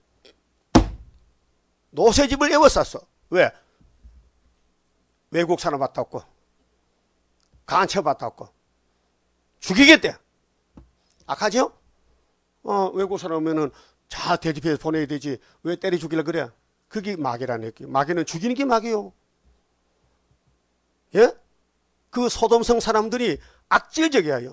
롯의 집을 애워쌌어. 왜? 외국 사람 받았고 간첩받았고 죽이겠대. 악하죠? 외국 사람 오면은 잘 대접해서 보내야 되지. 왜 때려 죽이려 그래? 그게 마귀라는 얘기. 마귀는 죽이는 게 마귀요. 예? 그 소돔성 사람들이 악질적이에요.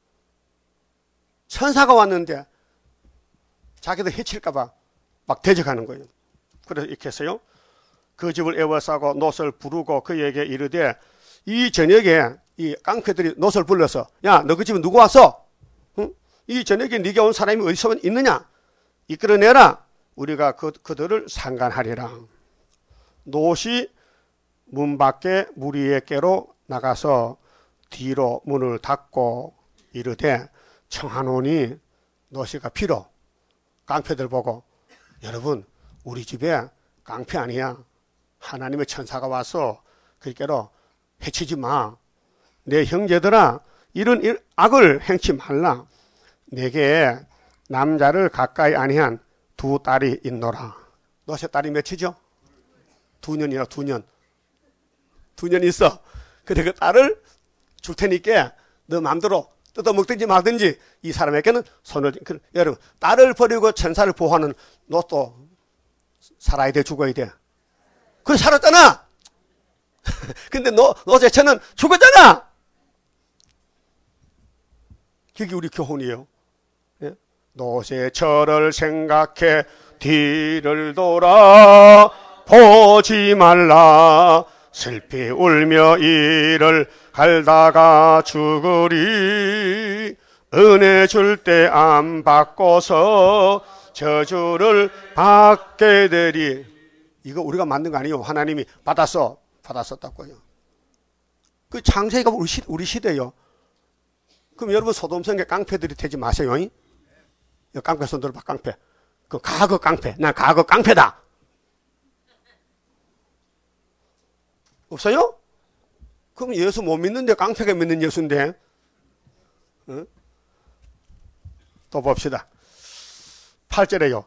천사가 왔는데 자기들 해칠까봐 막 대적하는 거예요. 그래서 이렇게 했어요. 그 집을 애워싸고 롯을 부르고 그에게 이르되 이 저녁에 이 깡패들이 롯을 불러서 야, 너 그 집에 누구 왔어? 응? 이 저녁에 네가 온 사람이 어디서 있느냐? 이끌어내라. 우리가 그들을 상관하리라. 롯이 문 밖에 무리에게로 나가서 뒤로 문을 닫고 이르되 청하노니 롯이가 피로 깡패들 보고 여러분 우리 집에 깡패 아니야. 하나님의 천사가 와서 그렇게로 해치지 마. 내 형제들아 이런 악을 행치 말라. 내게 남자를 가까이 아니한 두 딸이 있노라. 롯의 딸이 몇이죠? 2년이라 2년. 2년 있어. 그래 그 딸을 줄 테니까 너 마음대로 뜯어먹든지 말든지 이 사람에게는 손을 여러분 딸을 버리고 천사를 보호하는 롯도 살아야 돼 죽어야 돼. 그래 살았잖아. 근데 롯의 처는 죽었잖아. 그게 우리 교훈이에요. 예? 롯의 처를 생각해 뒤를 돌아 보지 말라. 슬피 울며 이를 갈다가 죽으리. 은혜 줄 때 안 받고서 저주를 받게 되리. 이거 우리가 만든 거 아니에요. 하나님이 받았었다고요. 그 창세기가 우리 시대예요. 그럼 여러분 소돔성에 깡패들이 되지 마세요. 깡패 손 들어봐. 깡패. 그 과거 깡패. 난 과거 깡패다. 없어요? 그럼 예수 못 믿는데 깡패가 믿는 예수인데. 응? 또 봅시다. 8절에요.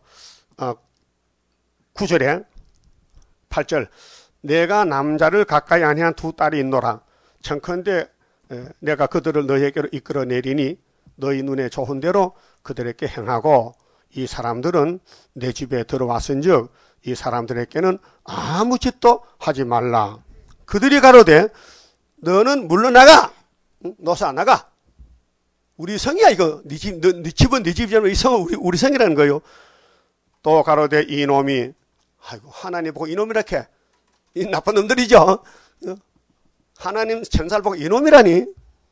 9절에 8절. 내가 남자를 가까이 아니한 두 딸이 있노라. 청컨대 내가 그들을 너희에게로 이끌어내리니 너희 눈에 좋은 대로 그들에게 행하고 이 사람들은 내 집에 들어왔은즉 이 사람들에게는 아무 짓도 하지 말라. 그들이 가로되 너는 물러나가. 너서 나가. 우리 성이야 이거. 네 집은 네 집이잖아. 이 성은 우리 성이라는 거예요. 또 가로되 이놈이 아이고 하나님 보고 이놈이라 해. 이 나쁜 놈들이죠. 하나님 천사를 보고 이놈이라니.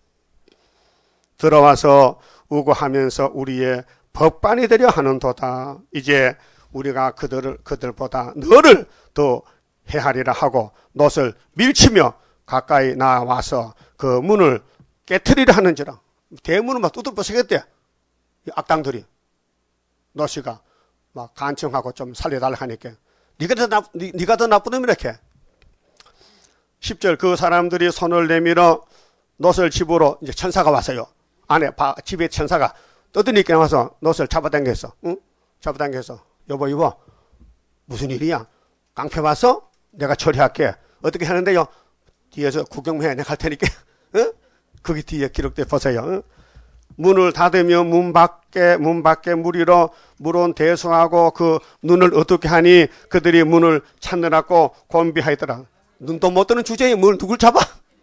들어와서 우고하면서 우리의 법반이 되려 하는도다. 이제 우리가 그들보다 너를 더 해하리라 하고 놋을 밀치며 가까이 나와서 그 문을 깨트리려 하는지라. 대문을 막 두들겨 세겠대. 악당들이. 노시가 막 간청하고 좀 살려달라 하니까. 네가 더 나쁜 놈이라 해. 10절 그 사람들이 손을 내밀어 놋을 집으로 이제 천사가 왔어요. 안에 집에 천사가 떠드니까 와서 놋을 잡아당겼어. 응? 잡아당겨서 여보 무슨 일이야? 깡패 왔어? 내가 처리할게. 어떻게 하는데요? 뒤에서 구경해 내가 할 테니까. 응? 거기 뒤에 기록돼 보세요. 응? 문을 닫으며 문 밖에 무리로 물은 대수하고 그 눈을 어둡게 하니 그들이 문을 찾느라고 곤비하더라. 눈도 못 뜨는 주제에 뭘 누굴 잡아?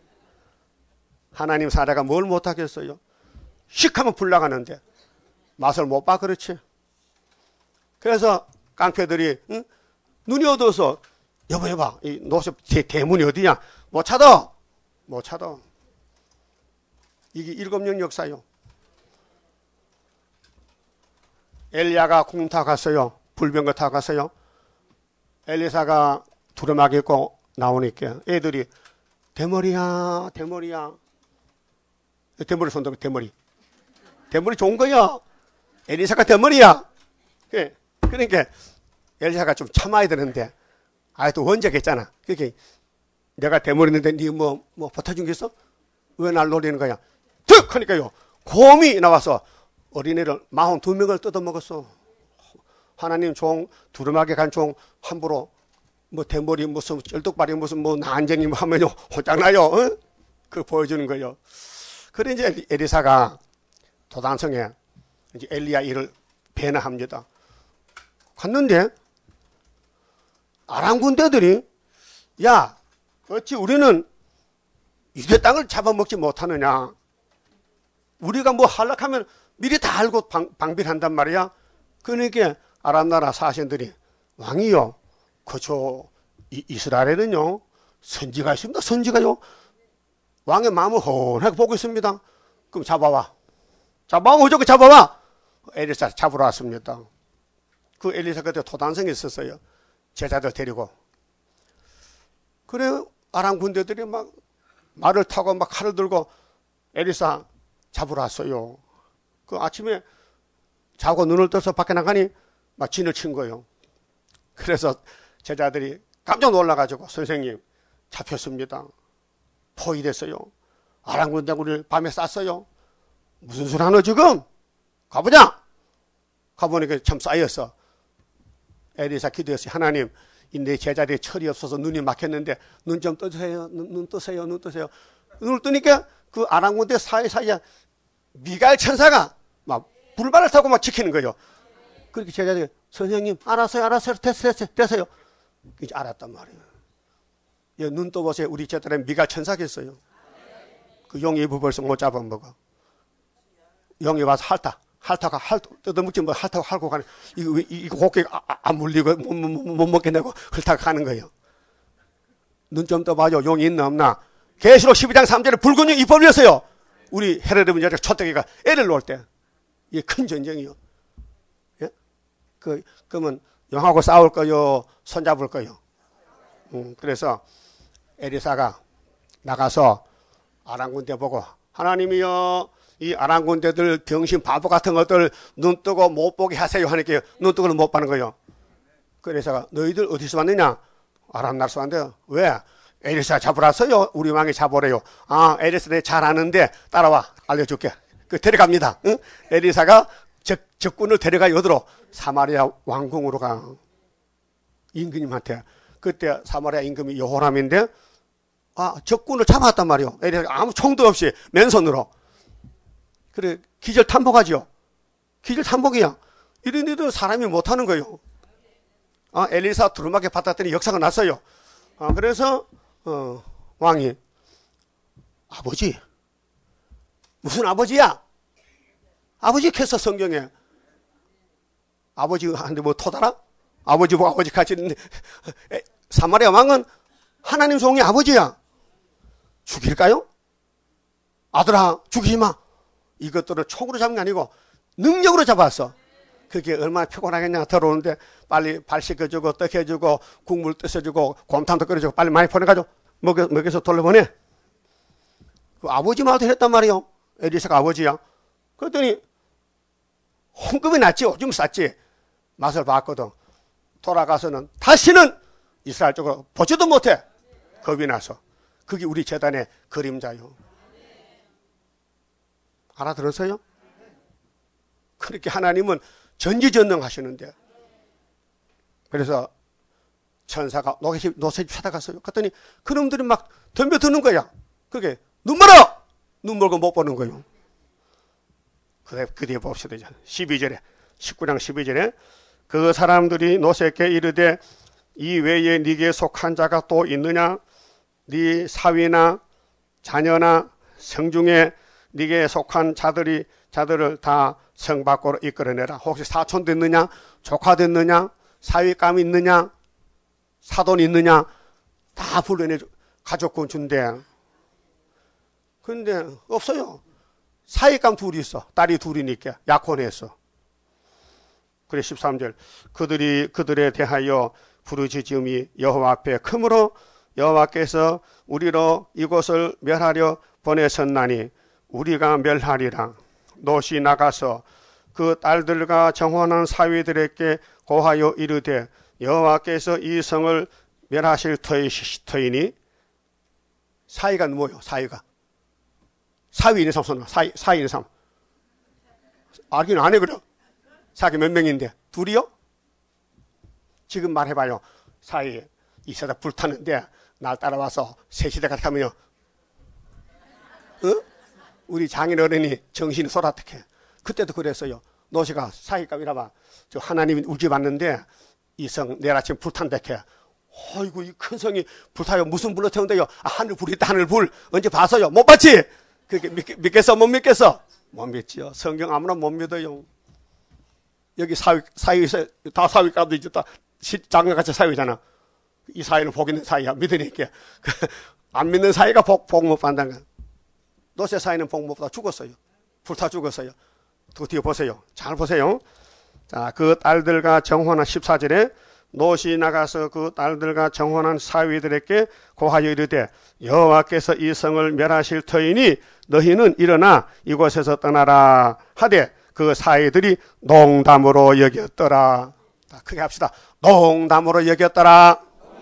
하나님 사례가 뭘 못하겠어요? 씩 하면 불 나가는데 맛을 못 봐. 그렇지? 그래서 깡패들이 응? 눈이 어두워서 여보 이 노섭 대문이 어디냐? 못 찾아. 이게 7년 역사요. 엘리야가 공 타고 갔어요. 불병거 타고 갔어요. 엘리사가 두루마기 입고 나오니까 애들이 대머리야. 대머리 손들고 대머리 좋은 거야. 엘리사가 대머리야. 그러니까 엘리사가 좀 참아야 되는데 또 원작했잖아. 그러니까 내가 대머리인데 니 뭐 버텨준 게 있어? 왜 날 노리는 거야? 득! 하니까요. 곰이 나와서 어린애를 42명을 뜯어먹었어. 하나님 종, 두루마기 간 종 함부로 대머리 무슨 쩔뚝발이 무슨 난쟁이 하면요 혼장나요. 어? 그거 보여주는 거예요. 그래 이제 엘리사가 도단성에 이제 엘리야 일을 배나합니다. 갔는데 아람 군대들이 야 어찌 우리는 유대 땅을 잡아먹지 못하느냐. 우리가 하려하면 미리 다 알고 방비한단 말이야. 그러니까 아람 나라 사신들이 왕이요. 그저 이스라엘에는요 선지가 있습니다. 선지가요. 왕의 마음을 훤하게 보고 있습니다. 그럼 잡아와. 무조건 잡아와. 엘리사 잡으러 왔습니다. 그 엘리사 그때 토단성에 있었어요. 제자들 데리고. 그래 아람 군대들이 막 말을 타고 막 칼을 들고 엘리사 잡으러 왔어요. 그 아침에 자고 눈을 떠서 밖에 나가니 막 진을 친 거예요. 그래서 제자들이 깜짝 놀라가지고 선생님 잡혔습니다. 포위됐어요. 아람 군대 우리를 밤에 쌌어요. 무슨 소리 하노 지금? 가보자. 가보니까 참 쌓였어. 엘리사 기도했어요. 하나님 내 제자들이 철이 없어서 눈이 막혔는데 눈 좀 떠주세요. 눈 뜨세요. 눈을 뜨니까 그 아람 군대 사이사이에 미가엘 천사가 막 불발을 타고 막 지키는 거예요. 그렇게 제자들이 선생님 알았어요. 됐어요. 이제 알았단 말이에요. 눈 떠보세요. 우리 제자들은 미가엘 천사겠어요. 그 용이 입을 벌써 못 잡아먹어. 용이 와서 핥다가 뜯어먹지 핥다가 핥고 가는 이거 고기 안 물리고 못 먹게 내고 훑다가 가는 거예요. 눈 좀 떠봐요. 용이 있나 없나. 계시록 12장 3절에 붉은 용이 입어버렸어요. 우리 헤로드 문제적 촛대기가 애를 놓을 때. 이게 큰 전쟁이요. 예? 그러면 용하고 싸울 거요? 손잡을 거요? 그래서 에리사가 나가서 아람 군대 보고, 하나님이여, 이 아람 군대들 병신 바보 같은 것들 눈 뜨고 못 보게 하세요 하니까 눈 뜨고는 못 보는 거예요. 그래서 너희들 어디서 왔느냐? 아람 나라에서 왔는데 왜? 에리사 잡으라서요. 우리 왕이 잡으래요. 아, 에리사 내 잘 아는데 따라와, 알려줄게. 데려갑니다. 응? 에리사가 적군을 데려가 어디로? 사마리아 왕궁으로 가. 임금님한테. 그때 사마리아 임금이 여호람인데, 적군을 잡았단 말이요. 에리사가 아무 총도 없이 맨손으로. 그래, 기절 탐복하죠. 기절 탐복이야. 이런 일도 사람이 못하는 거예요. 엘리사 두루마기 받았더니 역사가 났어요. 그래서 왕이, 아버지, 무슨 아버지야? 아버지 켰어, 성경에. 아버지한테 뭐 토달아? 아버지 보고 아버지 같이 있는데, 사마리아 왕은 하나님 종의 아버지야. 죽일까요? 아들아, 죽이지 마. 이것들을 총으로 잡은 게 아니고 능력으로 잡았어. 그게 얼마나 피곤하겠냐. 들어오는데 빨리 발 씻겨주고 떡 해주고 국물 뜨셔주고 곰탕도 끓여주고 빨리 많이 보내가지고 먹여서 돌려보내. 그 아버지 말도 했단 말이요. 에리사가 아버지야. 그랬더니 홍금이 났지, 오줌 쌌지. 맛을 봤거든. 돌아가서는 다시는 이스라엘 쪽으로 보지도 못해. 겁이 나서. 그게 우리 제단의 그림자요. 알아들었어요? 그렇게 하나님은 전지전능하시는데. 그래서 천사가 노새집 찾아갔어요. 그랬더니 그놈들이 막 덤벼드는 거야. 그게 눈 멀어! 눈 멀고 못 보는 거예요. 그 뒤에 봅시다. 12절에 19장 12절에 그 사람들이 노새께 이르되 이 외에 네게 속한 자가 또 있느냐? 네 사위나 자녀나 성중에 네게 속한 자들을 다 성 밖으로 이끌어내라. 혹시 사촌 됐느냐? 조카 됐느냐? 사위감 있느냐? 사돈 있느냐? 다 불러내 가족권 준대. 근데 없어요. 사위감 둘이 있어. 딸이 둘이니까 약혼했어. 그래 13절 그들에 대하여 부르짖음이 여호와 앞에 크므로 여호와께서 우리로 이곳을 멸하려 보내셨나니 우리가 멸하리라. 롯이 나가서 그 딸들과 정혼한 사위들에게 고하여 이르되 여호와께서 이 성을 멸하실 터이니. 사위가 뭐요? 사위가 사위 있는 사람 사위 있는 사람 알기는 안 해. 그래. 사위 몇 명인데? 둘이요? 지금 말해봐요. 사위 이사다 불타는데 날 따라와서 새 시대 같이 하면요, 우리 장인 어른이 정신이 쏠아떡해. 그때도 그랬어요. 노시가 사위감이라봐. 저 하나님이 우리 집 왔는데 이 성 내일 아침 불탄다해. 어이구 이 큰 성이 불타요. 무슨 불로 태운대요? 하늘 불이 있다. 하늘 불. 언제 봤어요? 못 봤지? 그렇게 믿겠어? 못 믿겠어? 못 믿지요. 성경 아무나 못 믿어요. 여기 사위 다 사위감도 있다. 장녀같이 사위잖아. 이 사위는 복 있는 사위야. 믿으니까. 안 믿는 사위가 복 못 받는다는 거야. 노세 사위는 복 못 받아 죽었어요. 불타 죽었어요. 그 뒤에 보세요. 잘 보세요. 자, 그 딸들과 정혼한 14절에 롯이 나가서 그 딸들과 정혼한 사위들에게 고하여 이르되 여호와께서 이 성을 멸하실 터이니 너희는 일어나 이곳에서 떠나라 하되 그 사위들이 농담으로 여겼더라. 자, 크게 합시다. 농담으로 여겼더라.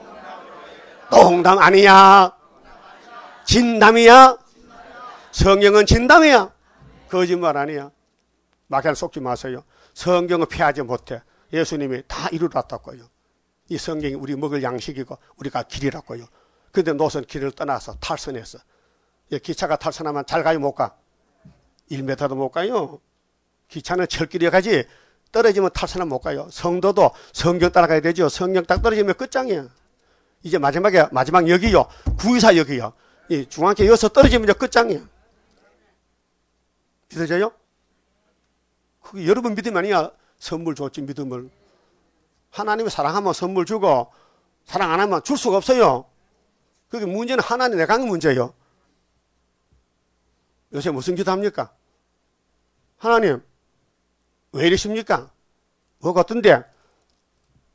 농담 아니야. 진담이야. 성경은 진담이야. 거짓말 아니야. 마귀를 속지 마세요. 성경을 피하지 못해. 예수님이 다 이루었다고요. 이 성경이 우리 먹을 양식이고 우리가 길이라고요. 그런데 롯은 길을 떠나서 탈선했어. 기차가 탈선하면 잘 가요, 못 가? 1m도 못 가요. 기차는 철길에 가지 떨어지면 탈선하면 못 가요. 성도도 성경 따라가야 되죠. 성경 딱 떨어지면 끝장이야. 이제 마지막 역이요. 구의사 역이요. 이 중앙교 여기서 떨어지면 이제 끝장이야. 믿어져요? 그게 여러분 믿음 아니야. 선물 줬지, 믿음을. 하나님이 사랑하면 선물 주고 사랑 안 하면 줄 수가 없어요. 그게 문제는 하나님 내가 한 문제예요. 요새 무슨 기도합니까? 하나님 왜 이러십니까? 뭐가 어떤데?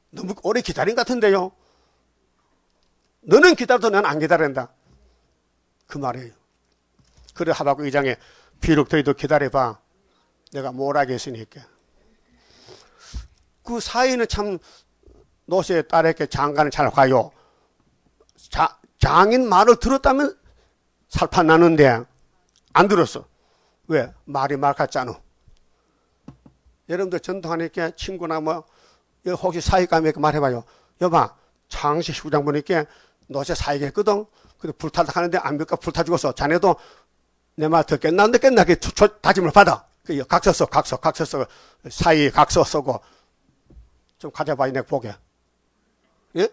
너무 오래 기다린 것 같은데요. 너는 기다려도 난 안 기다린다. 그 말이에요. 그래 하박국 2장에 비록 너희도 기다려봐. 내가 뭘 하겠으니까. 그 사이는 참 노새의 딸에게 장가는 잘 가요. 장인 말을 들었다면 살판 나는데 안 들었어. 왜? 말이 말 같잖아. 여러분들 전통하니까 친구나 뭐 혹시 사이감에 말해봐요. 여봐 창시 19장 보니까 노새 사이겠거든. 근데 불탈 하는데 안 믿고 불타 죽었어. 자네도 내 말 듣겠나 안 듣겠나 다짐을 받아. 각서 써. 사이 각서 쓰고 좀 가져봐요. 내가 보게. 예?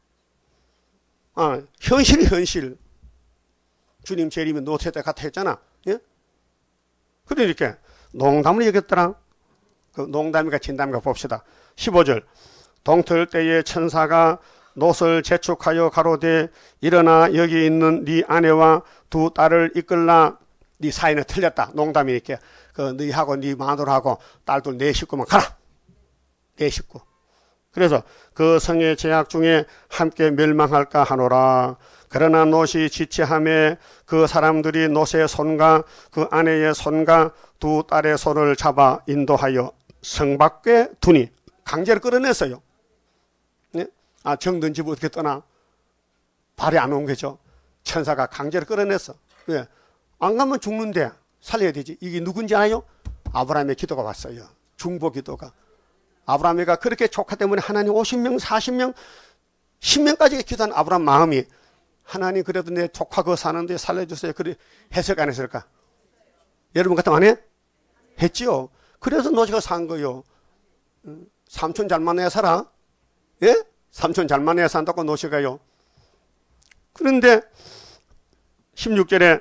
현실이 현실. 주님 재림이 노새 때 같아 했잖아. 예? 그러니까 농담을 얘기했더라. 그 농담인가 진담인가 봅시다. 15절. 동틀 때에 천사가 놋을 재촉하여 가로되 일어나 여기 있는 네 아내와 두 딸을 이끌라. 네 사이는 틀렸다. 농담이니까 그 너희하고 네 마누라하고 딸들 네 식구만 가라. 네 식구. 그래서 그 성의 제약 중에 함께 멸망할까 하노라. 그러나 놋이 지체함에 그 사람들이 놋의 손과 그 아내의 손과 두 딸의 손을 잡아 인도하여 성 밖에 두니. 강제로 끌어냈어요. 네? 정든 집 어떻게 떠나? 발이 안 온 거죠. 천사가 강제로 끌어냈어. 왜? 안 가면 죽는데 살려야 되지. 이게 누군지 알아요? 아브라함의 기도가 왔어요. 중보 기도가. 아브라함이가 그렇게 조카 때문에 하나님 50명, 40명, 10명까지 기도한 아브라함 마음이 하나님 그래도 내 조카 그거 사는데 살려주세요. 그래 해석 안 했을까? 여러분 같으면 안 해? 했지요. 그래서 노지가 산 거요. 삼촌 잘 만나야 살아? 예? 삼촌 잘 만나야 산다고 노시가요. 그런데 16절에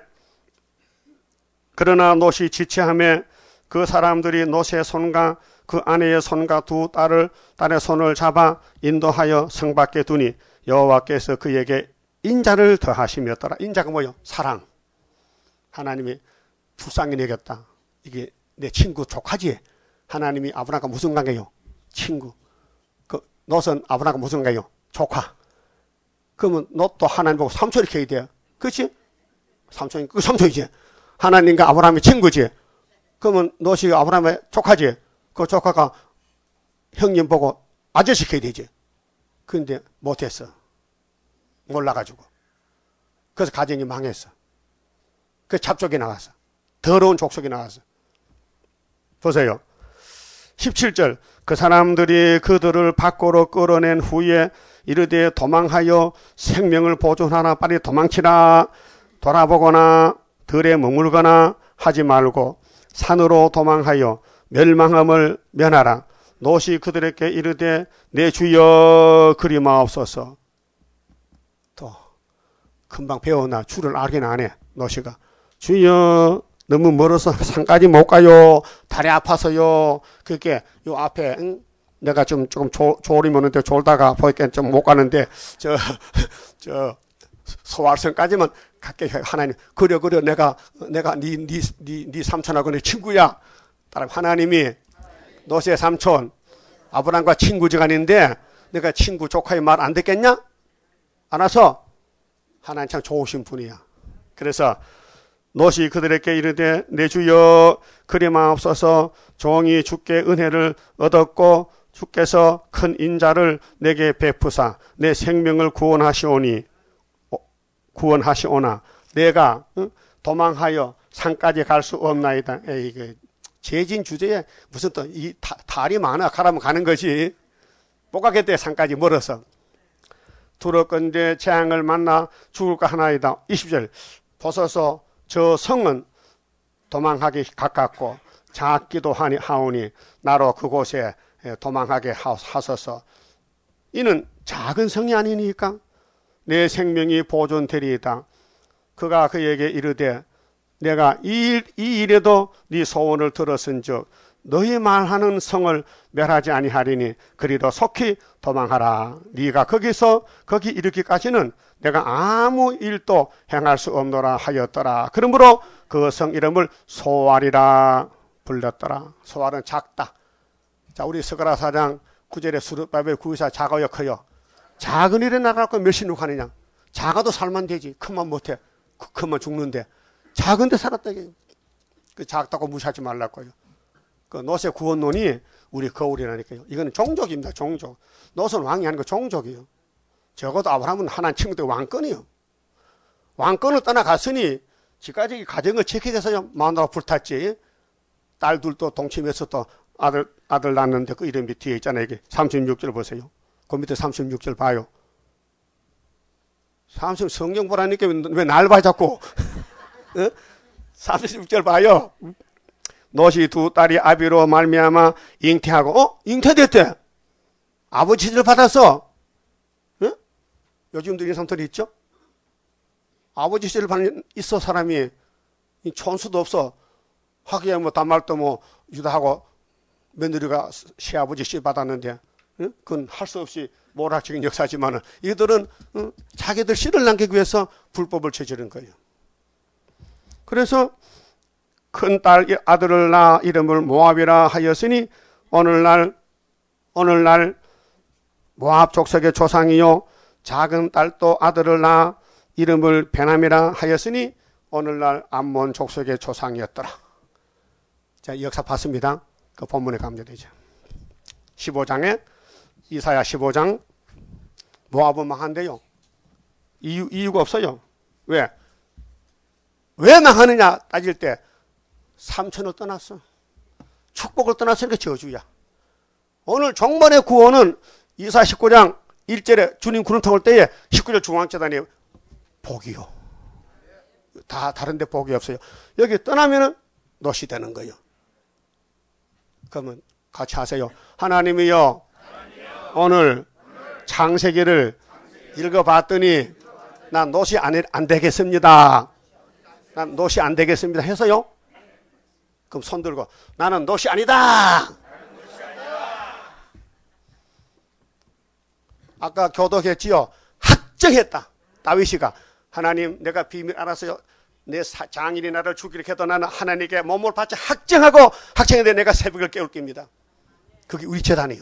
그러나 놋이 지체함에 그 사람들이 놋의 손과 그 아내의 손과 두 딸의 손을 잡아 인도하여 성 밖에 두니 여호와께서 그에게 인자를 더하시며더라. 인자가 뭐요? 사랑. 하나님이 불쌍히 여겼다. 이게 내 친구 조카지. 하나님이 아브라함과 무슨 관계요? 친구. 그 놋은 아브라함과 무슨 관계요? 조카. 그러면 놋도 하나님 보고 삼촌 이렇게 해야 돼요. 그렇지? 삼촌이 그 삼촌이지. 하나님과 아브라함의 친구지. 그러면 놋이 아브라함의 조카지. 그 조카가 형님 보고 아저씨 해야 되지. 그런데 못했어. 몰라가지고. 그래서 가정이 망했어. 그래서 잡족이 나왔어. 더러운 족속이 나왔어. 보세요. 17절. 그 사람들이 그들을 밖으로 끌어낸 후에 이르되 도망하여 생명을 보존하나 빨리 도망치라. 돌아보거나 들에 머물거나 하지 말고 산으로 도망하여 멸망함을 면하라. 놋이 그들에게 이르되 내 주여 그리마옵소서. 또 금방 배웠나 줄을 알긴 안 해. 놋이가 주여 너무 멀어서 산까지 못 가요. 다리 아파서요. 그게 요 앞에 내가 조금 졸음이 오는데 졸다가 보니까 좀 못 가는데 저 소활성까지만 갈게. 하나님 그려 내가 네 삼촌하고 내 친구야. 따라 하나님이 놋의 삼촌 아브라함과 친구지간인데 내가 친구 조카의 말 안 듣겠냐? 알아서 하나님 참 좋으신 분이야. 그래서 놋이 그들에게 이르되 내 주여 그리마옵소서. 종이 주께 은혜를 얻었고 주께서 큰 인자를 내게 베푸사 내 생명을 구원하시오나 내가 도망하여 산까지 갈 수 없나이다. 이게 재진 주제에 무슨 또 이 달이 많아. 가라면 가는 거지. 못 가겠대. 산까지 멀어서. 두렵건대 재앙을 만나 죽을까 하나이다. 20절. 보소서 저 성은 도망하기 가깝고 작기도 하오니 나로 그곳에 도망하게 하소서. 이는 작은 성이 아니니까 내 생명이 보존되리이다. 그가 그에게 이르되 내가 이 일에도 네 소원을 들었은즉 너희 말하는 성을 멸하지 아니하리니 그리로 속히 도망하라. 네가 거기 이르기까지는 내가 아무 일도 행할 수 없노라 하였더라. 그러므로 그 성 이름을 소알이라 불렀더라. 소알은 작다. 자, 우리 스가랴 4장 구절에 수르바벨 구의사 작아요 커요? 작은 일에 나가고 몇십 룩하느냐? 작아도 살만 되지. 큰만 못해. 큰만 죽는데. 작은데 살았다. 그 작다고 무시하지 말라고요. 그 노세 구원론이 우리 거울이라니까요. 이거는 종족입니다. 종족. 노선 왕이 하는 거 종족이에요. 적어도 아브라함은 하나님 친구들 왕권이요. 왕권을 떠나갔으니 지금까지 가정을 지키기 위해서 마누라 불탔지. 딸들도 동침해서 또 아들 낳는데 그 이름이 뒤에 있잖아요. 이게 36절 보세요. 그 밑에 36절 봐요. 성경 보라니까 왜 날 봐 자꾸. 36절 봐요. 롯이 두 딸이 아비로 말미암아 잉태하고 잉태됐대. 아버지 시절 받았어. 요즘도 이런 사람들이 있죠. 아버지 시절 받는 있어 사람이 촌수도 없어. 하기야 뭐 단말도 뭐 유다하고 며느리가 시아버지 씨 받았는데 그건 할 수 없이 모락적인 역사지만은 이들은 자기들 씨를 남기기 위해서 불법을 저지른 거예요. 그래서 큰 딸 아들을 낳아 이름을 모압이라 하였으니 오늘날 모압 족속의 조상이요 작은 딸도 아들을 낳아 이름을 베남이라 하였으니 오늘날 암몬 족속의 조상이었더라. 자, 역사 봤습니다. 그 본문에 가면 되죠. 15장에 이사야 15장 모압은 망한대요. 이유가 없어요. 왜 망하느냐 따질 때 삼천을 떠났어. 축복을 떠났으니까 저주야. 오늘 종말의 구원은 이사 19장 1절에 주님 구름타 올 때에 19절 중앙재단이 복이요. 다 다른데 복이 없어요. 여기 떠나면은 롯이 되는 거예요. 그러면 같이 하세요. 하나님이여 오늘 창세기를 읽어봤더니 난 롯이 안 되겠습니다. 난 롯이 안 되겠습니다 해서요. 그럼 손 들고 나는 롯이 아니다. 아까 교독했지요. 확정했다. 다윗이가 하나님 내가 비밀 알았어요. 내 장인이 나를 죽이려 해도 나는 하나님께 몸을 바쳐 확정해야 내가 새벽을 깨울 겁니다. 그게 우리 재단이요.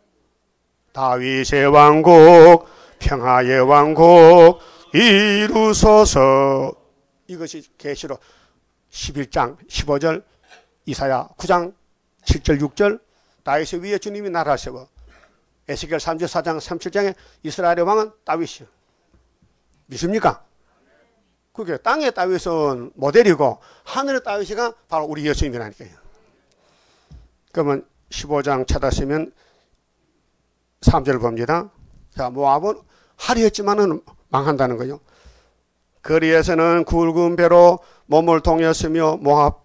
다윗의 왕국 평화의 왕국 이루소서. 이것이 계시록 11장 15절 이사야 9장 7절 6절 다윗의 위에 주님이 나라를 세워. 에스겔 34장 37장에 이스라엘의 왕은 다윗이요. 믿습니까? 그게 땅의 다윗은 모델이고 하늘의 다윗이가 바로 우리 예수님이라니까요. 그러면 15장 찾았으면 3절 봅니다. 자, 모압은 하려 했지만은 망한다는 거예요. 거리에서는 굵은 배로 몸을 동였으며 모압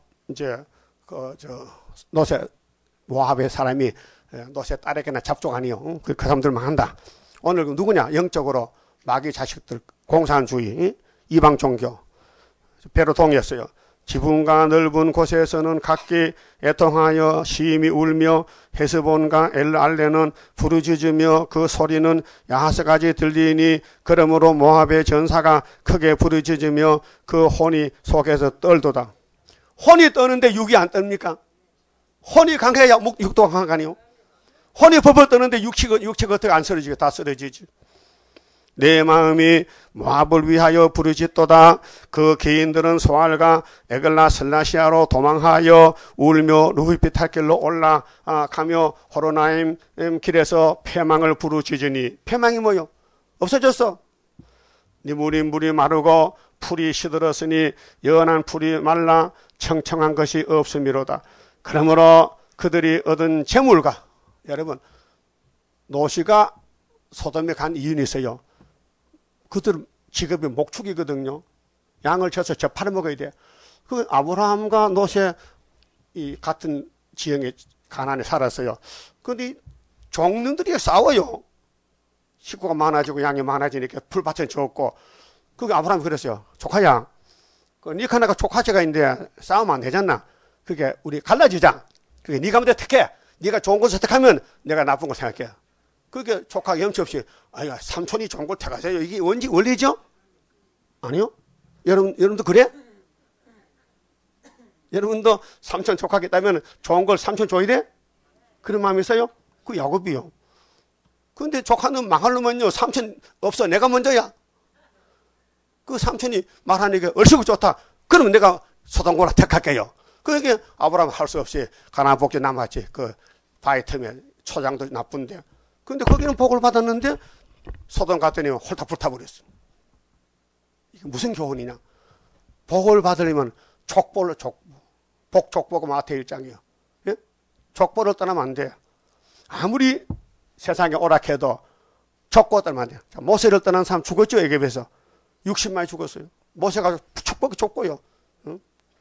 롯의 모압의 사람이 롯의 딸에게나 잡종하니요. 그 사람들 망한다. 오늘 누구냐? 영적으로 마귀 자식들 공산주의 이방 종교 배로 동였어요. 지붕과 넓은 곳에서는 각기 애통하여 심히 울며 헤스본과 엘알레는 부르짖으며 그 소리는 야하스까지 들리니 그러므로 모압의 전사가 크게 부르짖으며 그 혼이 속에서 떨도다. 혼이 떠는데 육이 안 떱니까? 혼이 강해야 육도 강하니요. 혼이 벌벌 떠는데 육체가 어떻게 안 쓰러지게 다 쓰러지지. 내 마음이 모압을 위하여 부르짖도다. 그 개인들은 소알과 에글라 슬라시아로 도망하여 울며 루후빛 길로 올라가며 호로나임 길에서 패망을 부르짖으니. 패망이 뭐요? 없어졌어. 네 물이 마르고 풀이 시들었으니 연한 풀이 말라 청청한 것이 없음이로다. 그러므로 그들이 얻은 재물과 여러분 노시가 소돔에 간 이유는 있어요. 그들 직업이 목축이거든요. 양을 쳐서 저 팔아먹어야 돼. 그 아브라함과 롯의 이 같은 지형에 가난에 살았어요. 그런데 종놈들이 싸워요. 식구가 많아지고 양이 많아지니까 풀밭은 적고. 그게 아브라함이 그랬어요. 조카야, 그 니가 하나가 조카제가 있는데 싸우면 안 되잖아. 그게 우리 갈라지자. 그게 네가 먼저 택해. 네가 좋은 걸 선택하면 내가 나쁜 거 생각해. 그게 조카가 염치 없이 아이가 삼촌이 좋은 걸 택하세요. 이게 원리죠? 아니요? 여러분도 그래? 여러분도 삼촌 조카겠다면 좋은 걸 삼촌 줘야 돼? 그런 마음이 있어요? 그 야곱이요. 근데 조카는 망할 놈은요, 삼촌 없어. 내가 먼저야. 그 삼촌이 말하니까 얼씨구 좋다. 그러면 내가 소돔고라 택할게요. 그러니까 아브라함 할 수 없이 가나안 복지 남았지. 그 바위 틈에 초장도 나쁜데. 근데 거기는 복을 받았는데 소돔 갔더니 홀딱 불타버렸어. 이게 무슨 교훈이냐? 복을 받으려면 족보를 족보가 마태 1장이요. 예? 족보를 떠나면 안 돼. 아무리 세상에 오락해도 족보 떠나면 안 돼. 모세를 떠난 사람 죽었죠, 애굽에서. 60만이 죽었어요. 모세가 축복이 족보요. 응?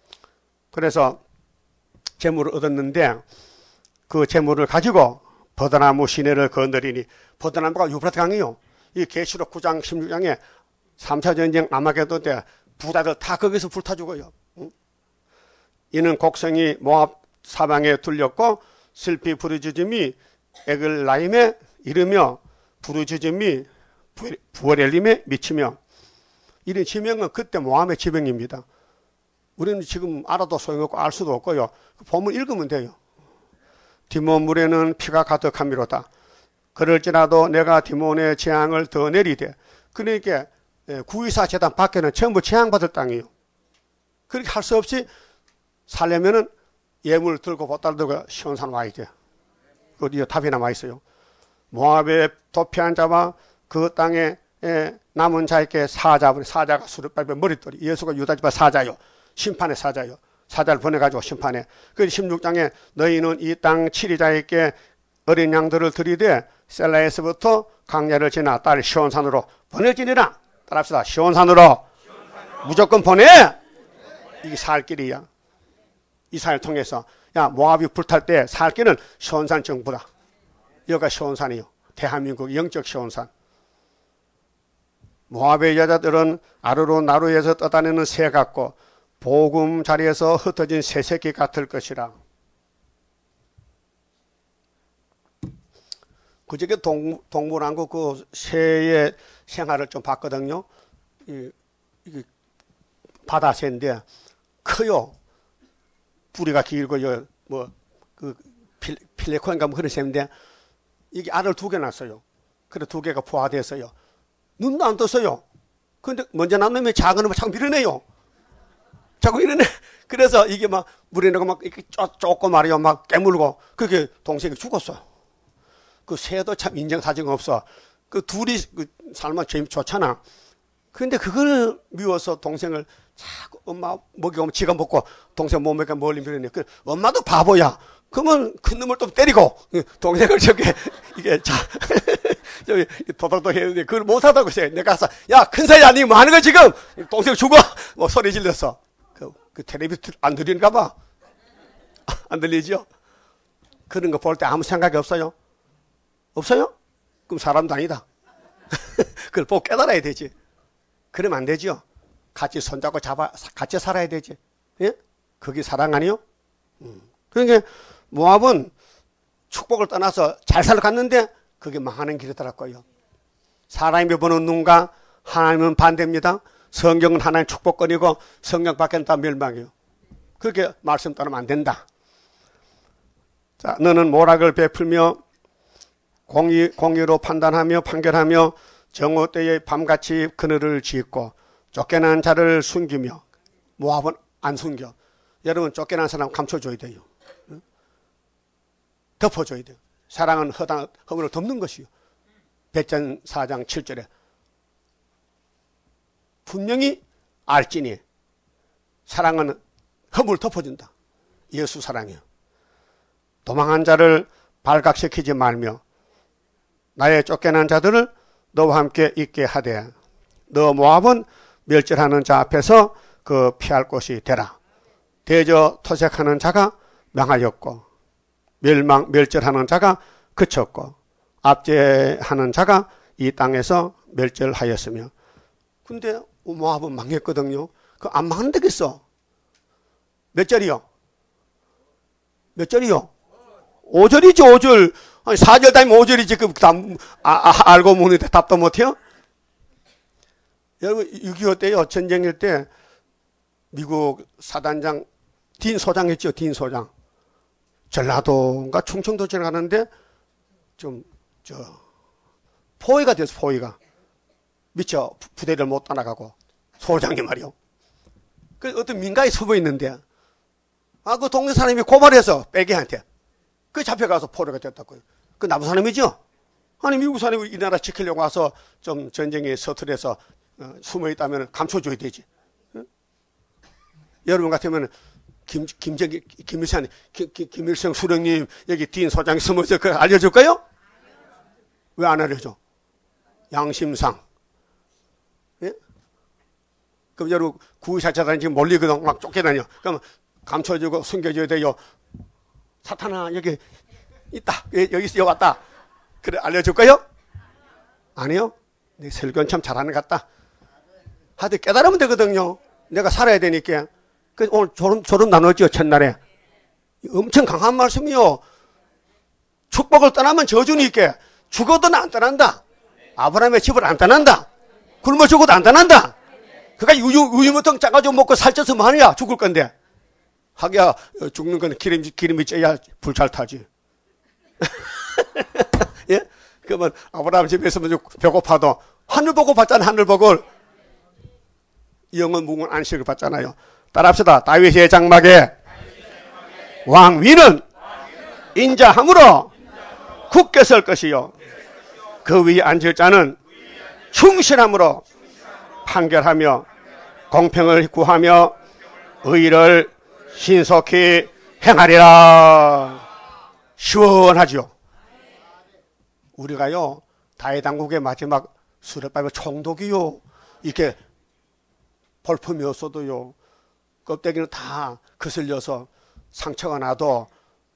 그래서 재물을 얻었는데 그 재물을 가지고 버드나무 시내를 건드리니, 버드나무가 유브라트 강이요. 이 계시록 9장 16장에 3차 전쟁 아마게도 때 부자들 다 거기서 불타 죽어요. 응? 이는 곡성이 모압 사방에 둘렸고 슬피 부르짖음이 에글라임에 이르며 부르짖음이 부어렐림에 미치며. 이런 지명은 그때 모함의 지명입니다. 우리는 지금 알아도 소용없고 알 수도 없고요. 본문 읽으면 돼요. 디몬물에는 피가 가득함이로다. 그럴지라도 내가 디몬의 재앙을 더 내리되. 그러니까 구이사 재단 밖에는 전부 재앙받을 땅이에요. 그렇게 할 수 없이 살려면은 예물 들고 보따리 들고 시온산 와야 돼. 그 답이 남아 있어요. 모압의 도피한 자와 그 땅에 남은 자에게 사자가 수르바벨 머릿돌이. 예수가 유다지파 사자요. 심판의 사자요. 사자를 보내가지고 심판해. 그 16장에 너희는 이 땅 치리자에게 어린 양들을 들이되 셀라에서부터 강야를 지나 딸 시온산으로 보내지니라. 따라합시다. 시온산으로 무조건 보내. 이게 살 길이야. 이스라엘 통해서. 야, 모압이 불탈 때 살 길은 시온산 정부다. 여기가 시온산이요. 대한민국 영적 시온산. 모압의 여자들은 아르로나루에서 떠다니는 새 같고 복음 자리에서 흩어진 새새끼 같을 것이라. 그저께 동물왕국 그 새의 생활을 좀 봤거든요. 이게 바다새인데 커요. 뿌리가 길고 그 필레코인가 뭐 그런 새인데 이게 알을 2개 낳았어요. 그래 2개가 부화됐어요. 눈도 안 떴어요. 근데 먼저 낳은 놈이 작은 놈을 자꾸 밀어내요. 자꾸 이러네. 그래서 이게 막 물에 넣고 막 이렇게 쫓고 말이요. 막 깨물고. 그게 동생이 죽었어. 그 새도 참 인정사정 없어. 그 둘이 살면 재미 좋잖아. 근데 그걸 미워서 동생을 자꾸 엄마 먹이고 지가 먹고 동생 못 먹게 멀리 밀어내. 그 엄마도 바보야. 그러면 큰 놈을 또 때리고 동생을 이게 저기 도둑도 해야 되는데 그걸 못하다고 해서 내가 가서 야 큰 사이 아니면 뭐 하는 거야 지금. 동생 죽어. 뭐 소리 질렀어. 그 텔레비전 안 들리는가 봐. 안 들리죠? 그런 거 볼 때 아무 생각이 없어요? 없어요? 그럼 사람도 아니다. 그걸 보고 깨달아야 되지. 그러면 안 되죠. 같이 손잡고 같이 살아야 되지. 예? 그게 사랑 아니요? 그러니까 모압은 축복을 떠나서 잘 살아갔는데 그게 망하는 길이더라고요. 사람이 보는 눈과 하나님은 반대입니다. 성경은 하나님 축복거리고 성경 밖에는 다 멸망이에요. 그렇게 말씀 따르면 안 된다. 자, 너는 모락을 베풀며 공의로 판단하며 판결하며 정오 때에 밤같이 그늘을 짓고 쫓겨난 자를 숨기며. 모압은 안 숨겨. 여러분 쫓겨난 사람 감춰줘야 돼요. 덮어줘야 돼요. 사랑은 허물을 덮는 것이요. 백전 4장 7절에 분명히 알지니 사랑은 허물을 덮어준다. 예수 사랑이요. 도망한 자를 발각시키지 말며 나의 쫓겨난 자들을 너와 함께 있게 하되 너 모압은 멸절하는 자 앞에서 그 피할 곳이 되라. 대저 토색하는 자가 명하였고 멸절하는 자가 그쳤고 압제하는 자가 이 땅에서 멸절하였으며. 근데 모압은 망했거든요. 그 안 망하는 데겠어. 몇 절이요? 몇 절이요? 5절이죠, 5절. 아니, 4절 다니면 5절이지. 그, 알고 묻는데 답도 못해요? 여러분, 6.25 때요, 전쟁일 때, 미국 사단장, 딘 소장 했죠, 딘 소장. 전라도인가 충청도 지나가는데, 포위가 됐어, 포위가. 미처 부대를 못 떠나가고, 소장이 말이요. 그 어떤 민가에 서버 있는데, 그 동네 사람이 고발해서 빼기한테, 그 잡혀가서 포로가 됐다고요. 그 나쁜 사람이죠? 아니, 미국 사람이 이 나라 지키려고 와서 좀 전쟁에 서툴해서 숨어 있다면 감춰줘야 되지. 응? 여러분 같으면 김일성 수령님 여기 딘 소장이 숨어서 그걸 알려줄까요? 왜 안 알려줘? 양심상. 예? 그럼 여러분 구의사차단이 지금 몰리거든 막 쫓겨다녀. 그럼 감춰주고 숨겨줘야 돼요. 사탄아 여기 있다. 여기 왔다. 그래 알려줄까요? 아니요. 내 설교는 참 잘하는 것 같다. 하여튼 깨달으면 되거든요. 내가 살아야 되니까. 그 오늘 졸음 나눴죠 첫날에. 엄청 강한 말씀이요. 축복을 떠나면 저주니 있게. 죽어도 안 떠난다. 아브라함의 집을 안 떠난다. 굶어 죽어도 안 떠난다. 그러니까 우유무통 짜가지고 먹고 살쪄서 뭐하냐 죽을 건데. 하기야 죽는 건 기름이 쪄야 불 잘 타지. 예? 그러면 아브라함 집에서 배고파도 하늘 보고 받잖아. 하늘 보고 영원 무궁한 안식을 받잖아요. 따라합시다. 다윗의 장막에 왕위는 인자함으로 굳게 설 것이요 그 위에 앉을 자는 충실함으로 판결하며 공평을 구하며 의를 신속히 행하리라. 시원하죠. 우리가요 다윗 왕국의 마지막 수레바이브 총독이요 이렇게 볼품이 없어도요 껍데기는 다 거슬려서 상처가 나도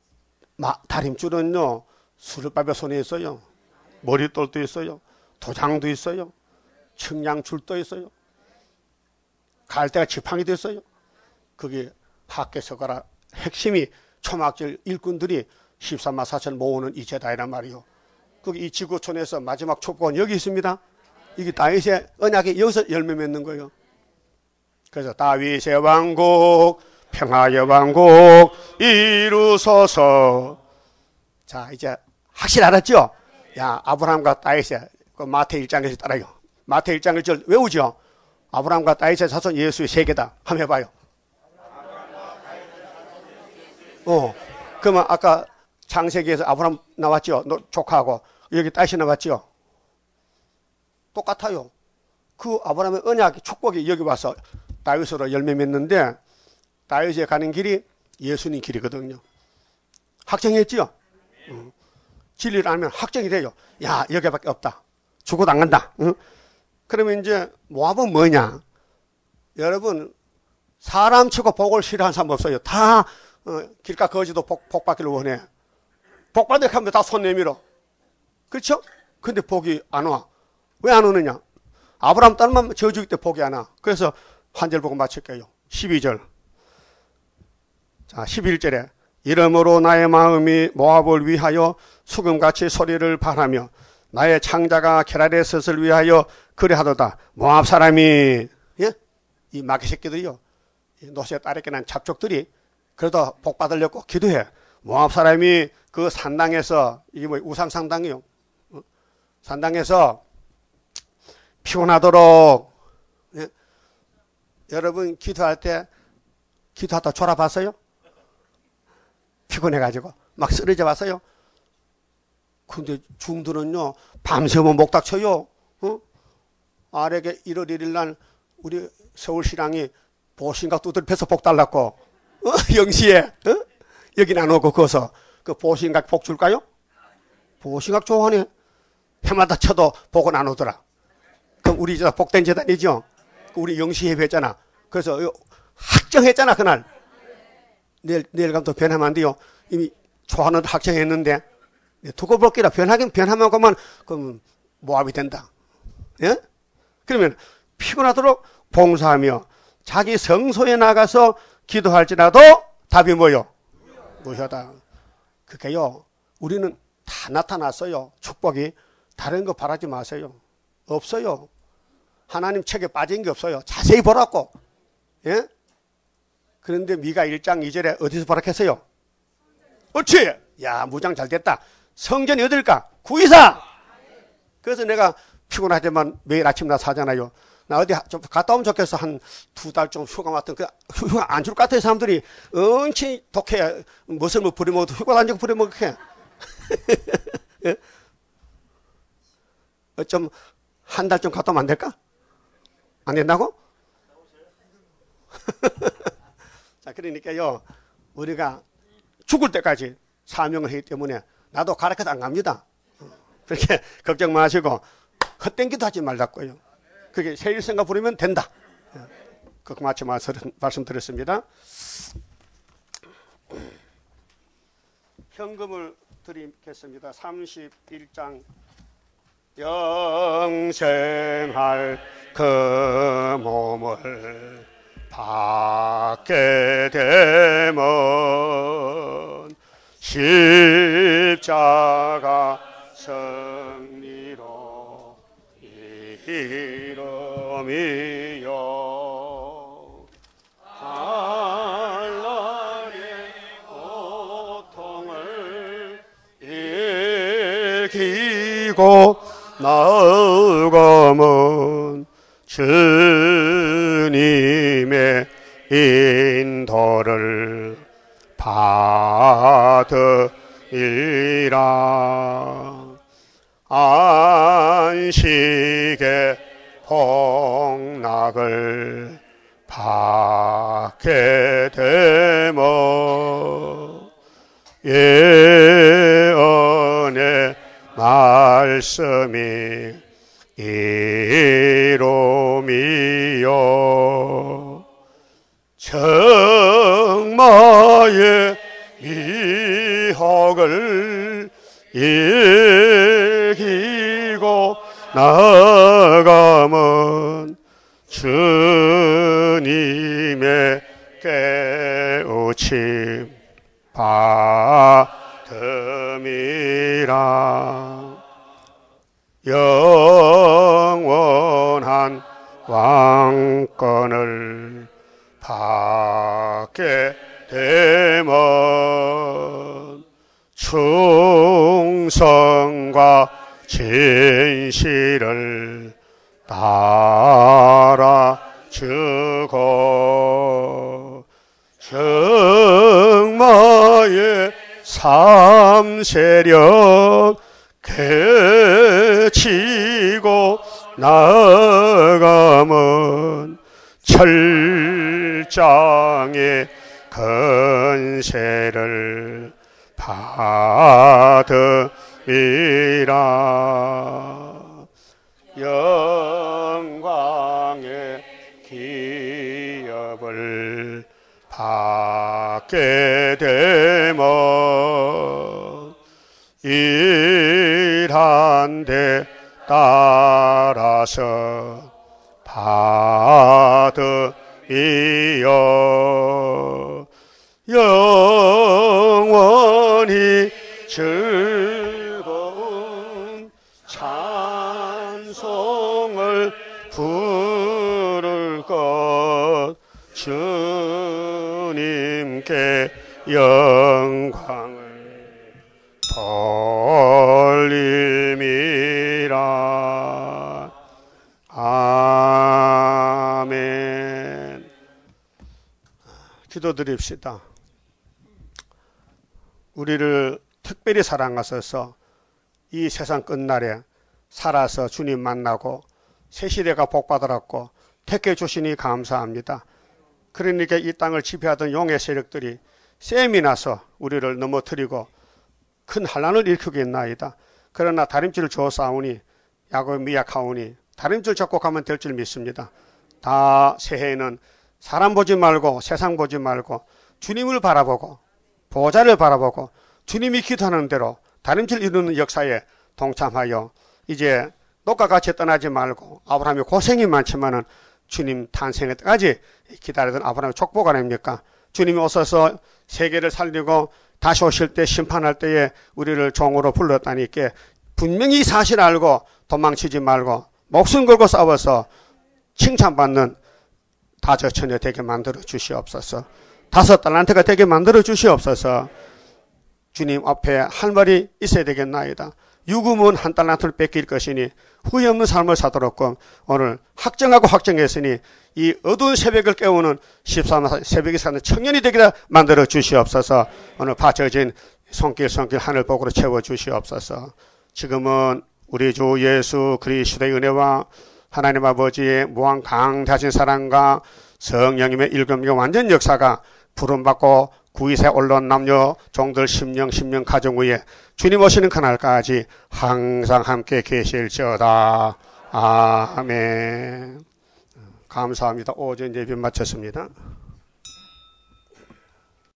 다림줄은요 수레바이브 손에 있어요. 머릿돌도 있어요. 도장도 있어요. 측량줄도 있어요. 갈대가 지팡이도 있어요. 그게 학계서가라 핵심이 초막절 일꾼들이 13만 4천 모으는 이 제다이란 말이요. 거기 이 지구촌에서 마지막 촉구는 여기 있습니다. 이게 다윗의 언약이 여기서 열매 맺는 거예요. 그래서 다윗의 왕국 평화의 왕국 이루소서. 자 이제 확실히 알았죠? 야 아브라함과 다윗의 그 마태 1장에서 따라요. 마태 1장 1절 외우죠? 아브라함과 다윗의 자손 예수의 세계다. 한번 해봐요. 그러면 아까 창세기에서 아브라함 나왔죠? 조카하고 여기 다윗이 나왔죠? 똑같아요. 그 아브라함의 언약 축복이 여기 와서 다윗으로 열매 맺는데 다윗이 가는 길이 예수님 길이거든요. 확정했죠? 진리를 알면 확정이 돼요. 야 여기밖에 없다. 죽어도 안 간다. 그러면 이제 모압은 뭐냐? 여러분 사람 치고 복을 싫어하는 사람 없어요. 다 길가 거지도 복 받기를 원해. 복 받으려 하면 다 손 내밀어. 그렇죠? 근데 복이 안 와. 왜 안 오느냐? 아브라함 딸만 저주일 때 복이 안 와. 그래서 한 절 보고 마칠게요. 12절. 자, 11절에 이러므로 나의 마음이 모압을 위하여 수금같이 소리를 발하며 나의 창자가 게랄의 섯을 위하여 그래하도다. 모압 사람이 예? 이 마귀 새끼들이요. 노새 따르게 난 잡족들이 그래도 복 받으려고 기도해. 모압 사람이 그 산당에서 이게 뭐 우상 상당이요. 산당에서 피곤하도록 예? 여러분 기도할 때 기도하다 졸아봤어요? 피곤해가지고 막 쓰러져 봤어요? 근데 중들은요 밤새면 목 닥쳐요. 아래게 1월 1일 날 우리 서울시랑이 보신각 두들펴서 복 달랐고 영시에 여긴 안 오고 거서 그 보신각 복 줄까요? 보신각 좋아하네. 해마다 쳐도 복은 안 오더라. 그럼 우리 저 복된 재단이죠. 우리 영시 예배했잖아. 그래서 확정했잖아 그날. 내일 가면 또 변하면 안 돼요. 이미 좋아하는 확정했는데 두고 볼게라. 변하긴 변하면 그럼 모압이 된다. 예? 그러면 피곤하도록 봉사하며 자기 성소에 나가서 기도할지라도 답이 뭐요? 무효다. 그게요. 우리는 다 나타났어요. 축복이. 다른 거 바라지 마세요. 없어요. 하나님 책에 빠진 게 없어요. 자세히 보라고. 예? 그런데 미가 1장 2절에 어디서 보라했어요? 옳지. 야 무장 잘 됐다. 성전이 어딜까? 구이사. 그래서 내가 피곤하지만 매일 아침 나 사잖아요. 나 어디 좀 갔다 오면 좋겠어. 한 2달 좀 휴가 왔던 그 휴가 안 줄 것 같아요. 사람들이 엄청 독해. 무엇을 뭐 부려먹어도 휴가 안 주고 부려먹게. 좀 한 달 좀 갔다 오면 안 될까? 안 된다고? 자, 그러니까요, 우리가 죽을 때까지 사명을 하기 때문에 나도 가르쳐도 안 갑니다. 그렇게 걱정 마시고 헛땡기도 하지 말자고요. 그게 세일생가 부르면 된다. 그거 마치 말씀드렸습니다. 현금을 드리겠습니다. 31장 영생할 그 몸을 받게 되면 십자가 승리로 이름이요 한날의 고통을 이기고 나아가면 주님의 인도를 받으리라. 안식의 복락을 받게 되면 예언의 말씀이 이름이요 정마의 미혹을 이기고 나가면 주님의 깨우침 받음이라. 영원한 왕권을 받게 되면 충성과 진실을 따라주고 정마의 삼세력 개치고 나가면 철장의 건세를 받으리라. 영광의 기업을 받게 되면 일한 데 따라서 받으리요. 영원히 즐거운 찬송을 부를 것 주님께 영광을 돌림이라. 아멘. 기도드립시다. 우리를 특별히 사랑하셔서 이 세상 끝날에 살아서 주님 만나고 새 시대가 복받으라고 택해 주시니 감사합니다. 그러니까 이 땅을 지배하던 용의 세력들이 셈이 나서 우리를 넘어뜨리고 큰 환난을 일으키겠나이다. 그러나 다림질을 주었사오니 야곱이 미약하오니 다림질 잡고 가면 될 줄 믿습니다. 다 새해에는 사람 보지 말고 세상 보지 말고 주님을 바라보고 보좌를 바라보고 주님이 기도하는 대로 다림질 이루는 역사에 동참하여 이제 녹과 같이 떠나지 말고 아브라함이 고생이 많지만은 주님 탄생할 때까지 기다리던 아브라함의 족보가 아닙니까? 주님이 오셔서 세계를 살리고 다시 오실 때 심판할 때에 우리를 종으로 불렀다니까 분명히 사실 알고 도망치지 말고 목숨 걸고 싸워서 칭찬받는 다저처녀 되게 만들어 주시옵소서. 5달란트가 되게 만들어 주시옵소서. 주님 앞에 할 말이 있어야 되겠나이다. 유금은 한 달란트를 뺏길 것이니 후회 없는 삶을 사도록 오늘 확정하고 확정했으니 이 어두운 새벽을 깨우는 13 새벽에 사는 청년이 되기를 만들어 주시옵소서. 오늘 바쳐진 손길 하늘복으로 채워 주시옵소서. 지금은 우리 주 예수 그리스도의 은혜와 하나님 아버지의 무한 강대하신 사랑과 성령님의 일검과 완전 역사가 부름받고 구이세 올라온 남녀 종들 심령 가정 위에 주님 오시는 그날까지 항상 함께 계실지어다. 아멘. 감사합니다. 오전 예배 마쳤습니다.